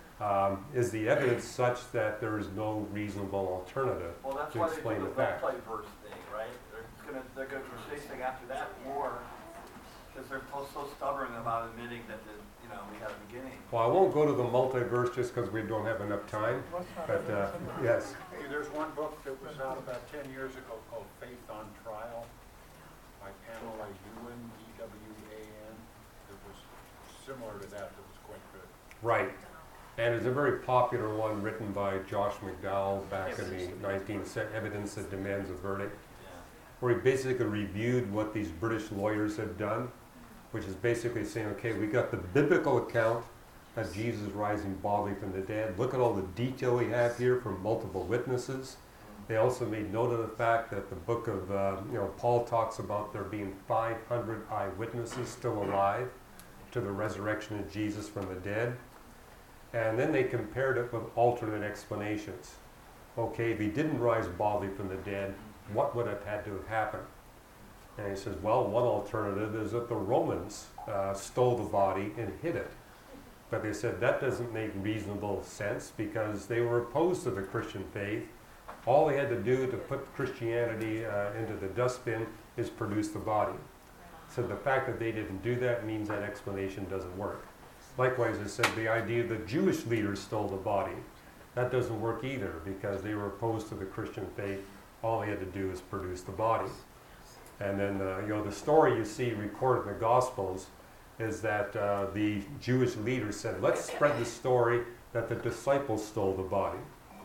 Is the evidence such that there is no reasonable alternative Well, that's to why they explain do the the fact? multiverse thing, right? They're gonna be chasing after that more, because they're so stubborn about admitting that, we had a beginning. Well, I won't go to the multiverse just because we don't have enough time, but yes. Hey, there's one book that was out about 10 years ago called Faith on Trial by Pamela Ewan, E-W-A-N. It was similar to that. It was quite good. Right. And it's a very popular one written by Josh McDowell back in the 19th century, Evidence That Demands a Verdict, where he basically reviewed what these British lawyers had done, which is basically saying, okay, we got the biblical account of Jesus rising bodily from the dead. Look at all the detail we have here from multiple witnesses. They also made note of the fact that the book of, Paul talks about there being 500 eyewitnesses still alive to the resurrection of Jesus from the dead. And then they compared it with alternate explanations. Okay, if he didn't rise bodily from the dead, what would have had to have happened? And he says, well, one alternative is that the Romans stole the body and hid it. But they said that doesn't make reasonable sense because they were opposed to the Christian faith. All they had to do to put Christianity into the dustbin is produce the body. So the fact that they didn't do that means that explanation doesn't work. Likewise, they said the idea that Jewish leaders stole the body. That doesn't work either because they were opposed to the Christian faith. All they had to do is produce the body. And then, the story you see recorded in the Gospels is that the Jewish leaders said, let's spread the story that the disciples stole the body.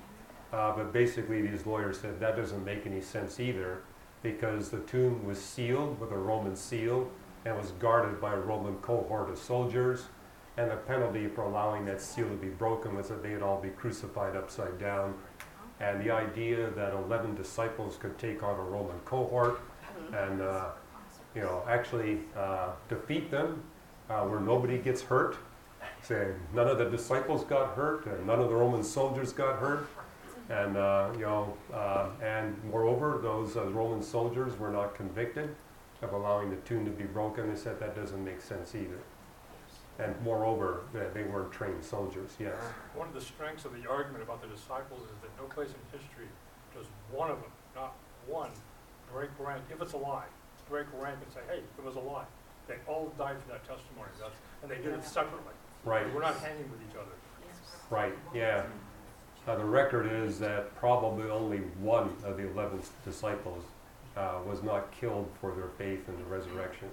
But basically, these lawyers said that doesn't make any sense either because the tomb was sealed with a Roman seal and was guarded by a Roman cohort of soldiers. And the penalty for allowing that seal to be broken was that they'd all be crucified upside down. And the idea that 11 disciples could take on a Roman cohort and actually defeat them where nobody gets hurt. Say none of the disciples got hurt and none of the Roman soldiers got hurt. And and moreover, those Roman soldiers were not convicted of allowing the tomb to be broken. They said that doesn't make sense either. And moreover, they weren't trained soldiers, yes. One of the strengths of the argument about the disciples is that no place in history does one of them, not one, break rank, if it's a lie, break rank and say, hey, it was a lie. They all died for that testimony, and they did it separately. Right. We're not hanging with each other. Right, yeah. The record is that probably only one of the 11 disciples was not killed for their faith in the resurrection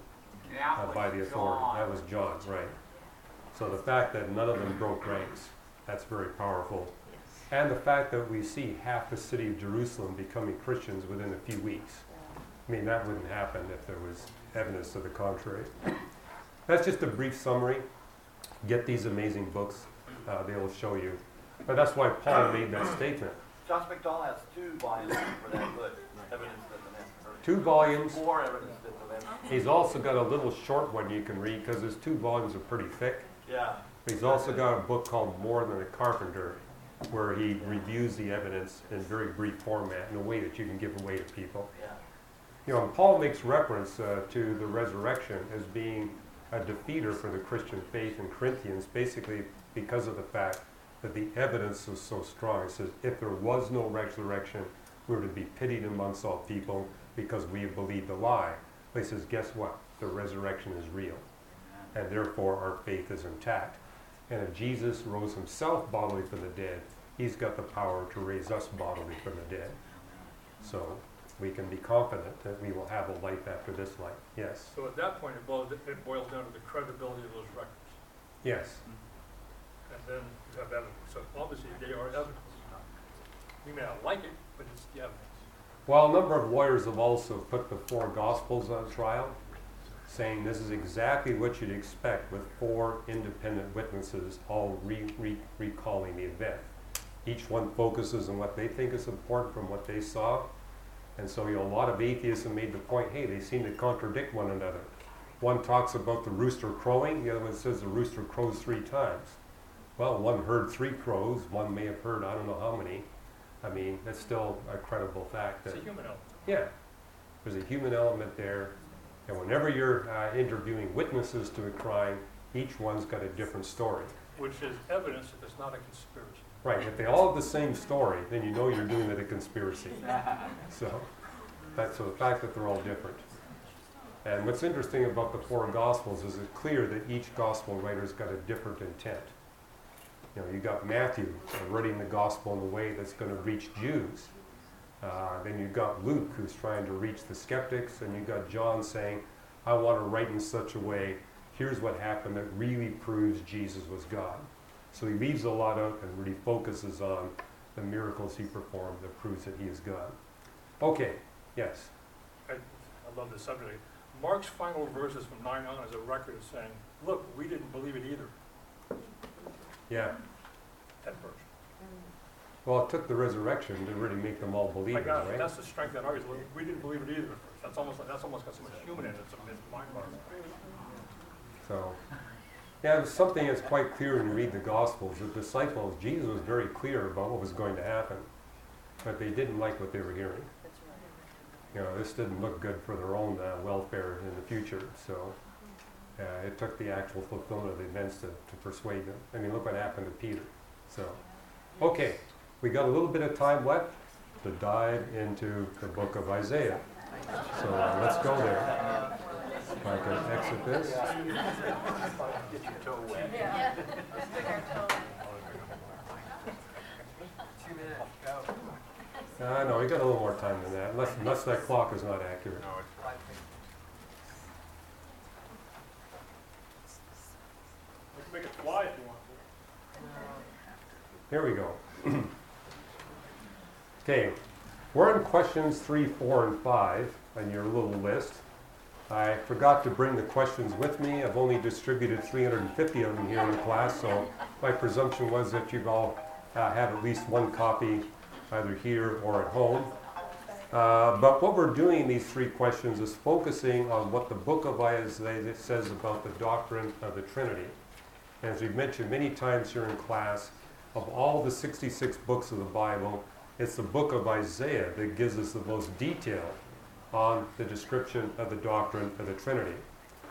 by the authority. That was John, right. So the fact that none of them broke ranks, that's very powerful. And the fact that we see half the city of Jerusalem becoming Christians within a few weeks. I mean, that wouldn't happen if there was evidence to the contrary. That's just a brief summary. Get these amazing books. They will show you. But that's why Paul made that statement. Josh McDowell has 2 volumes for that book, evidence that the man. 2 volumes. More evidence that the man. He's also got a little short one you can read because his 2 volumes are pretty thick. Yeah. But he's also got a book called More Than a Carpenter, where he reviews the evidence in very brief format in a way that you can give away to people. Yeah. You know, Paul makes reference to the resurrection as being a defeater for the Christian faith in Corinthians, basically because of the fact that the evidence was so strong. It says, if there was no resurrection, we were to be pitied amongst all people because we have believed a lie. But he says, guess what? The resurrection is real. And therefore our faith is intact. And if Jesus rose himself bodily from the dead, he's got the power to raise us bodily from the dead. So we can be confident that we will have a life after this life. Yes? So at that point, it boils down to the credibility of those records. Yes. And then you have evidence. So obviously they are evidence. You may not like it, but it's the evidence. Well, a number of lawyers have also put the 4 Gospels on trial, saying this is exactly what you'd expect with 4 independent witnesses all recalling the event. Each one focuses on what they think is important from what they saw. And so, you know, a lot of atheists have made the point, hey, they seem to contradict one another. One talks about the rooster crowing, the other one says the rooster crows 3 times. Well, one heard 3 crows, one may have heard I don't know how many. I mean, that's still a credible fact. It's a human element. Yeah, there's a human element there. And whenever you're interviewing witnesses to a crime, each one's got a different story. Which is evidence that it's not a conspiracy. Right, if they all have the same story, then you know you're doing it a conspiracy. So the fact that they're all different. And what's interesting about the 4 Gospels is it's clear that each Gospel writer's got a different intent. You know, you got Matthew writing the Gospel in a way that's going to reach Jews. Then you've got Luke, who's trying to reach the skeptics, and you've got John saying, I want to write in such a way, here's what happened that really proves Jesus was God. So he leaves a lot out and really focuses on the miracles he performed that proves that he is God. Okay, yes? I love this subject. Mark's final verses from 9 on is a record of saying, look, we didn't believe it either. Yeah. That verse. Well, it took the resurrection to really make them all believe it, right? That's the strength of that argument. We didn't believe it either at first. That's almost got so much human in it. It's mind-boggling. So, yeah, it's something that's quite clear when you read the Gospels. The disciples, Jesus was very clear about what was going to happen, but they didn't like what they were hearing. You know, this didn't look good for their own welfare in the future. So, it took the actual fulfillment of the events to persuade them. I mean, look what happened to Peter. So, okay, we got a little bit of time left to dive into the book of Isaiah. So let's go there. If I can exit this. Get your toe wet. Yeah. Stick our toe. 2 minutes, go. No, we got a little more time than that, unless that clock is not accurate. No, it's fine. You can make it fly if you want to. Here we go. Okay, we're in questions 3, 4, and 5 on your little list. I forgot to bring the questions with me. I've only distributed 350 of them here in the class, so my presumption was that you've all have at least one copy either here or at home. But what we're doing in these 3 questions is focusing on what the book of Isaiah says about the doctrine of the Trinity. And as we've mentioned many times here in class, of all the 66 books of the Bible, it's the book of Isaiah that gives us the most detail on the description of the doctrine of the Trinity.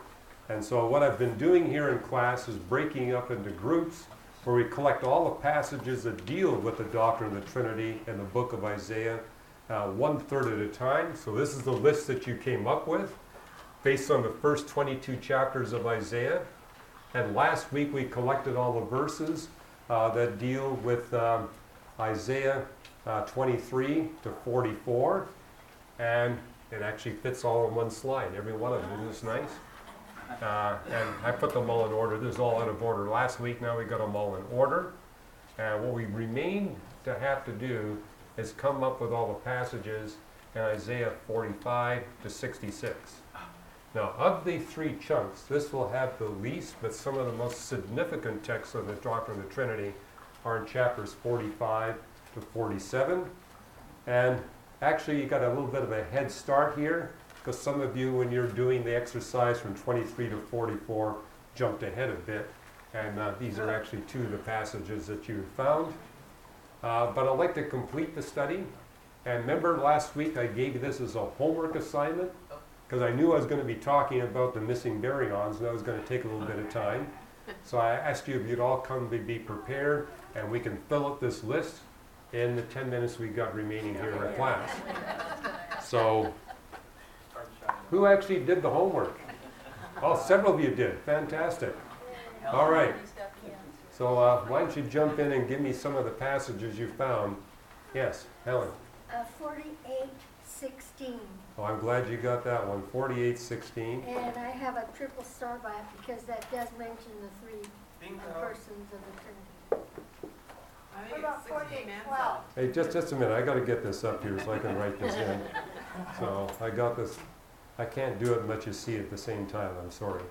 And so what I've been doing here in class is breaking up into groups where we collect all the passages that deal with the doctrine of the Trinity in the book of Isaiah, 1/3 at a time. So this is the list that you came up with based on the first 22 chapters of Isaiah. And last week we collected all the verses that deal with Isaiah 23 to 44. And it actually fits all in one slide, every one of them. Isn't this nice? And I put them all in order. This is all out of order last week. Now we got them all in order. And what we remain to have to do is come up with all the passages in Isaiah 45 to 66. Now, of the three chunks, this will have the least, but some of the most significant texts of the doctrine of the Trinity are in chapters 45 to 47. And actually, you got a little bit of a head start here, because some of you, when you're doing the exercise from 23 to 44, jumped ahead a bit. And these are actually two of the passages that you found. But I'd like to complete the study. And remember last week I gave you this as a homework assignment, because I knew I was going to be talking about the missing baryons, and that was going to take a little bit of time. So I asked you if you'd all come to be prepared, and we can fill up this list in the 10 minutes we got remaining here in class. So, who actually did the homework? Oh, several of you did. Fantastic. All right. So why don't you jump in and give me some of the passages you found. Yes, Helen. 48:16. Oh, I'm glad you got that one. 48:16. And I have a triple star by it because that does mention the three persons of the Trinity. What about 48:12? Hey, just a minute. I got to get this up here so I can write this in. So I got this. I can't do it and let you see it at the same time. I'm sorry.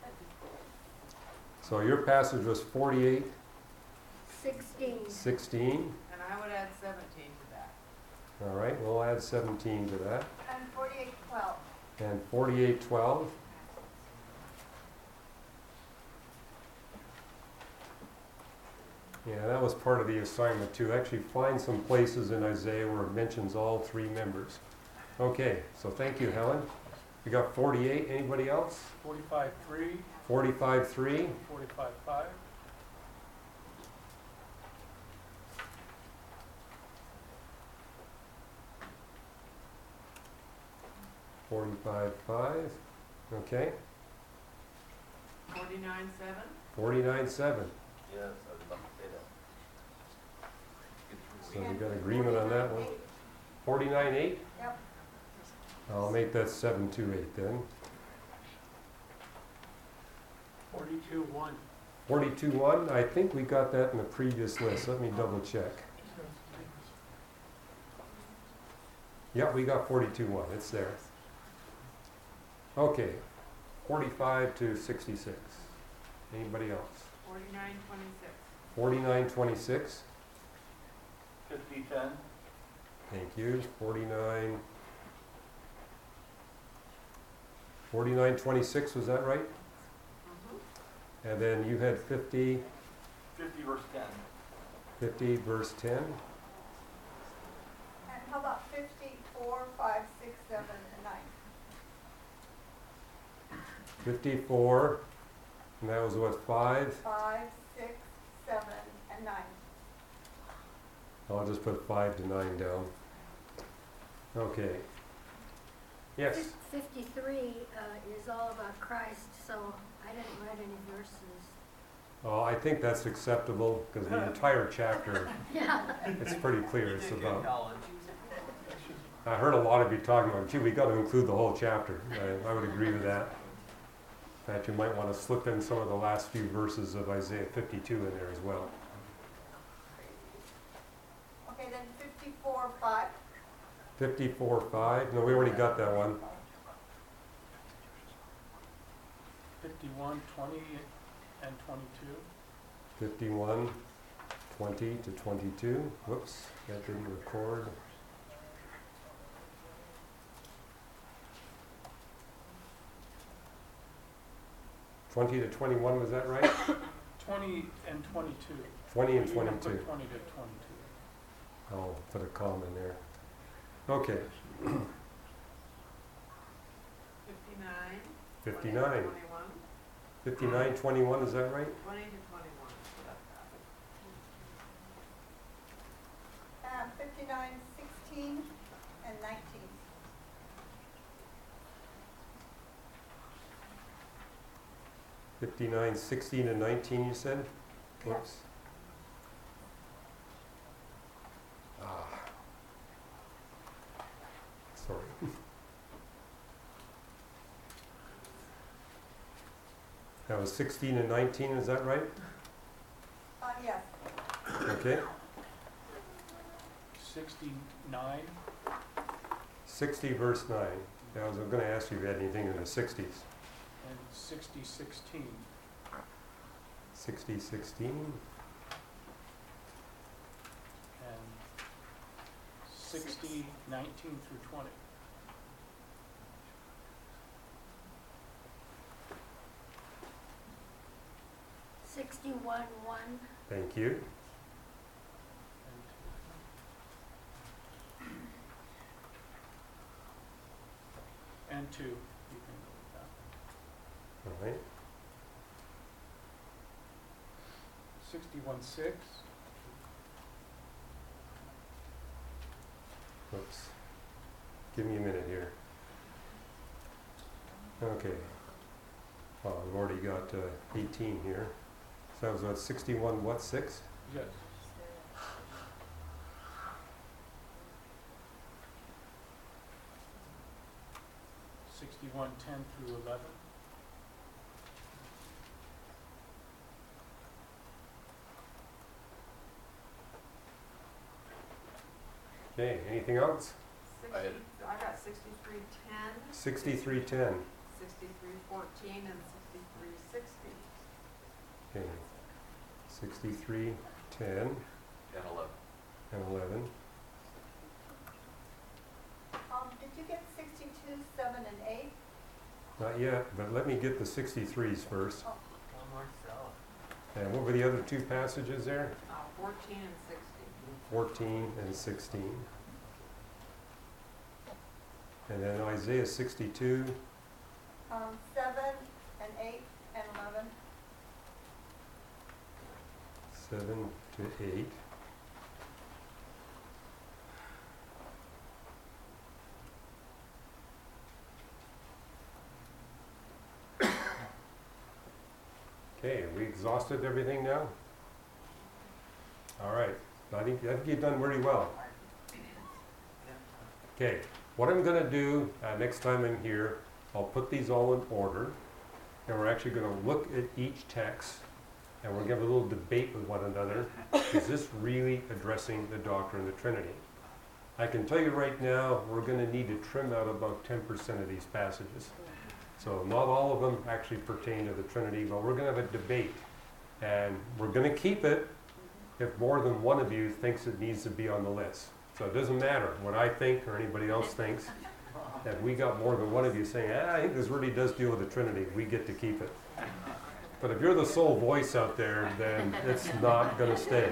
So your passage was 48:16. And I would add 17 to that. All right, we'll add 17 to that. And 48:12. And 48:12. Yeah, that was part of the assignment too. Actually find some places in Isaiah where it mentions all three members. Okay, so thank you, Helen. We got 48. Anybody else? 45:3. 45:3. 45:5. 45:5. Okay. 49:7. 49:7. Yes, I was about to say that. So we got agreement on that one. 49:8. Yep. I'll make that 728 then. 42:1. 42:1. I think we got that in the previous list. Let me double check. Yep, we got 42:1. It's there. Okay. 45 to 66. Anybody else? 49:26. 49:26. 50:10. Thank you. 49. 49:26, was that right? And then you had 50. 50 verse 10. 50 verse 10. And how about 54, 5, 6, 7, and 9? 54, and that was what, 5? 5, 6, 7, and 9. I'll just put 5 to 9 down. Okay. Yes? 53 is all about Christ, so I didn't write any verses. Oh, I think that's acceptable because the entire chapter, Yeah. it's pretty clear. It's about. I heard a lot of you talking about, gee, we got to include the whole chapter. I would agree with that. In fact, you might want to slip in some of the last few verses of Isaiah 52 in there as well. Okay, then 54, 5. 54:5. No, we already got that one. 51:20 and 22. 51:20 to 22. Whoops, that didn't record. (20 to 21), was that right? 20 and 22. 20 and You can put 22. 20 to 22. I'll put a comma in there. Okay. 59. 59. 21. 59:21, is that right? 20 to 21 is what I've got. 59:16 and 19. 59:16 and 19, you said? Whoops. Sorry. That was 16 and 19, is that right? Yes. Okay. 69, 60 verse 9. Now, I was going to ask you if you had anything in the 60s. and 60:16. 60:16. And 60:19 through 20. $61:1. Thank you. And 2. You can go with that. All right. 61:6. Oops. Give me a minute here. Okay. Well, I've already got 18 here. So that was what, 61 what, 6? Yes. $61:10 through 11. Okay, anything else? I had- I got 63:10, 63:10. 63:14, and 63:60. Okay. 63:10 And 11. and 11. Did you get 62, 7, and 8? Not yet, but let me get the 63s first. Oh. One more cell. And what were the other two passages there? 14 and 60. 14 and 16. And then Isaiah 62. 7 and 8 and 11. 7 to 8. Okay, we exhausted everything now? All right, I think you've done really well. Okay, what I'm going to do next time I'm here, I'll put these all in order, and we're actually going to look at each text, and we're going to have a little debate with one another. Is this really addressing the doctrine of the Trinity? I can tell you right now, we're going to need to trim out about 10% of these passages. So not all of them actually pertain to the Trinity, but we're going to have a debate. And we're going to keep it if more than one of you thinks it needs to be on the list. So it doesn't matter what I think or anybody else thinks. If we got more than one of you saying, I think this really does deal with the Trinity, we get to keep it. But if you're the sole voice out there, then it's not going to stay.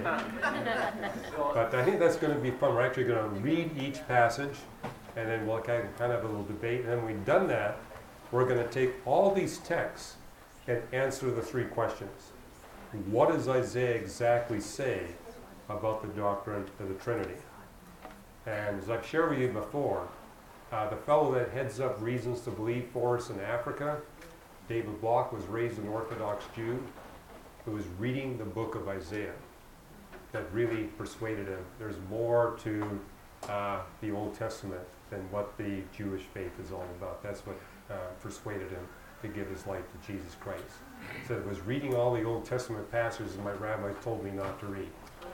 But I think that's going to be fun. We're actually going to read each passage, and then we'll kind of have a little debate. And then when we've done that, we're going to take all these texts and answer the three questions. What does Isaiah exactly say about the doctrine of the Trinity? And as I've shared with you before, the fellow that heads up Reasons to Believe for us in Africa, David Block, was raised an Orthodox Jew who was reading the book of Isaiah. That really persuaded him. There's more to the Old Testament than what the Jewish faith is all about. That's what persuaded him to give his life to Jesus Christ. So it was reading all the Old Testament passages my rabbi told me not to read.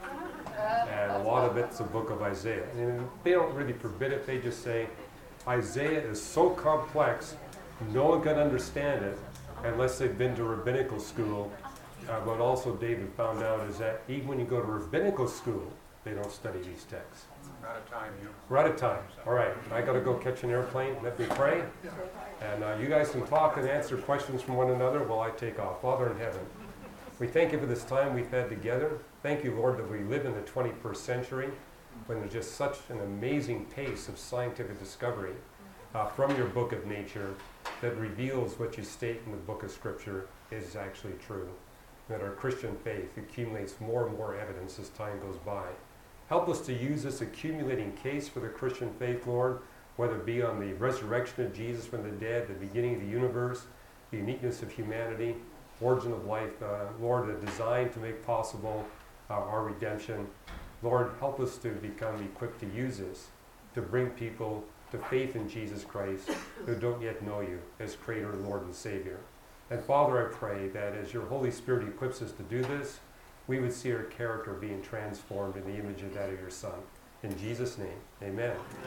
And a lot of it's the book of Isaiah. And they don't really forbid it, they just say, Isaiah is so complex, no one can understand it unless they've been to rabbinical school. What also David found out is that even when you go to rabbinical school, they don't study these texts. We're out of time, you. We're out of time. All right, I got to go catch an airplane. Let me pray. And you guys can talk and answer questions from one another while I take off. Father in heaven, we thank you for this time we've had together. Thank you, Lord, that we live in the 21st century when there's just such an amazing pace of scientific discovery from your book of nature. that reveals what you state in the book of Scripture is actually true, that our Christian faith accumulates more and more evidence as time goes by. Help us to use this accumulating case for the Christian faith, Lord, whether it be on the resurrection of Jesus from the dead, the beginning of the universe, the uniqueness of humanity, origin of life, Lord, the design to make possible our redemption. Lord, help us to become equipped to use this, to bring people to faith in Jesus Christ who don't yet know you as Creator, Lord, and Savior. And Father, I pray that as your Holy Spirit equips us to do this, we would see our character being transformed in the image of that of your Son. In Jesus' name, amen.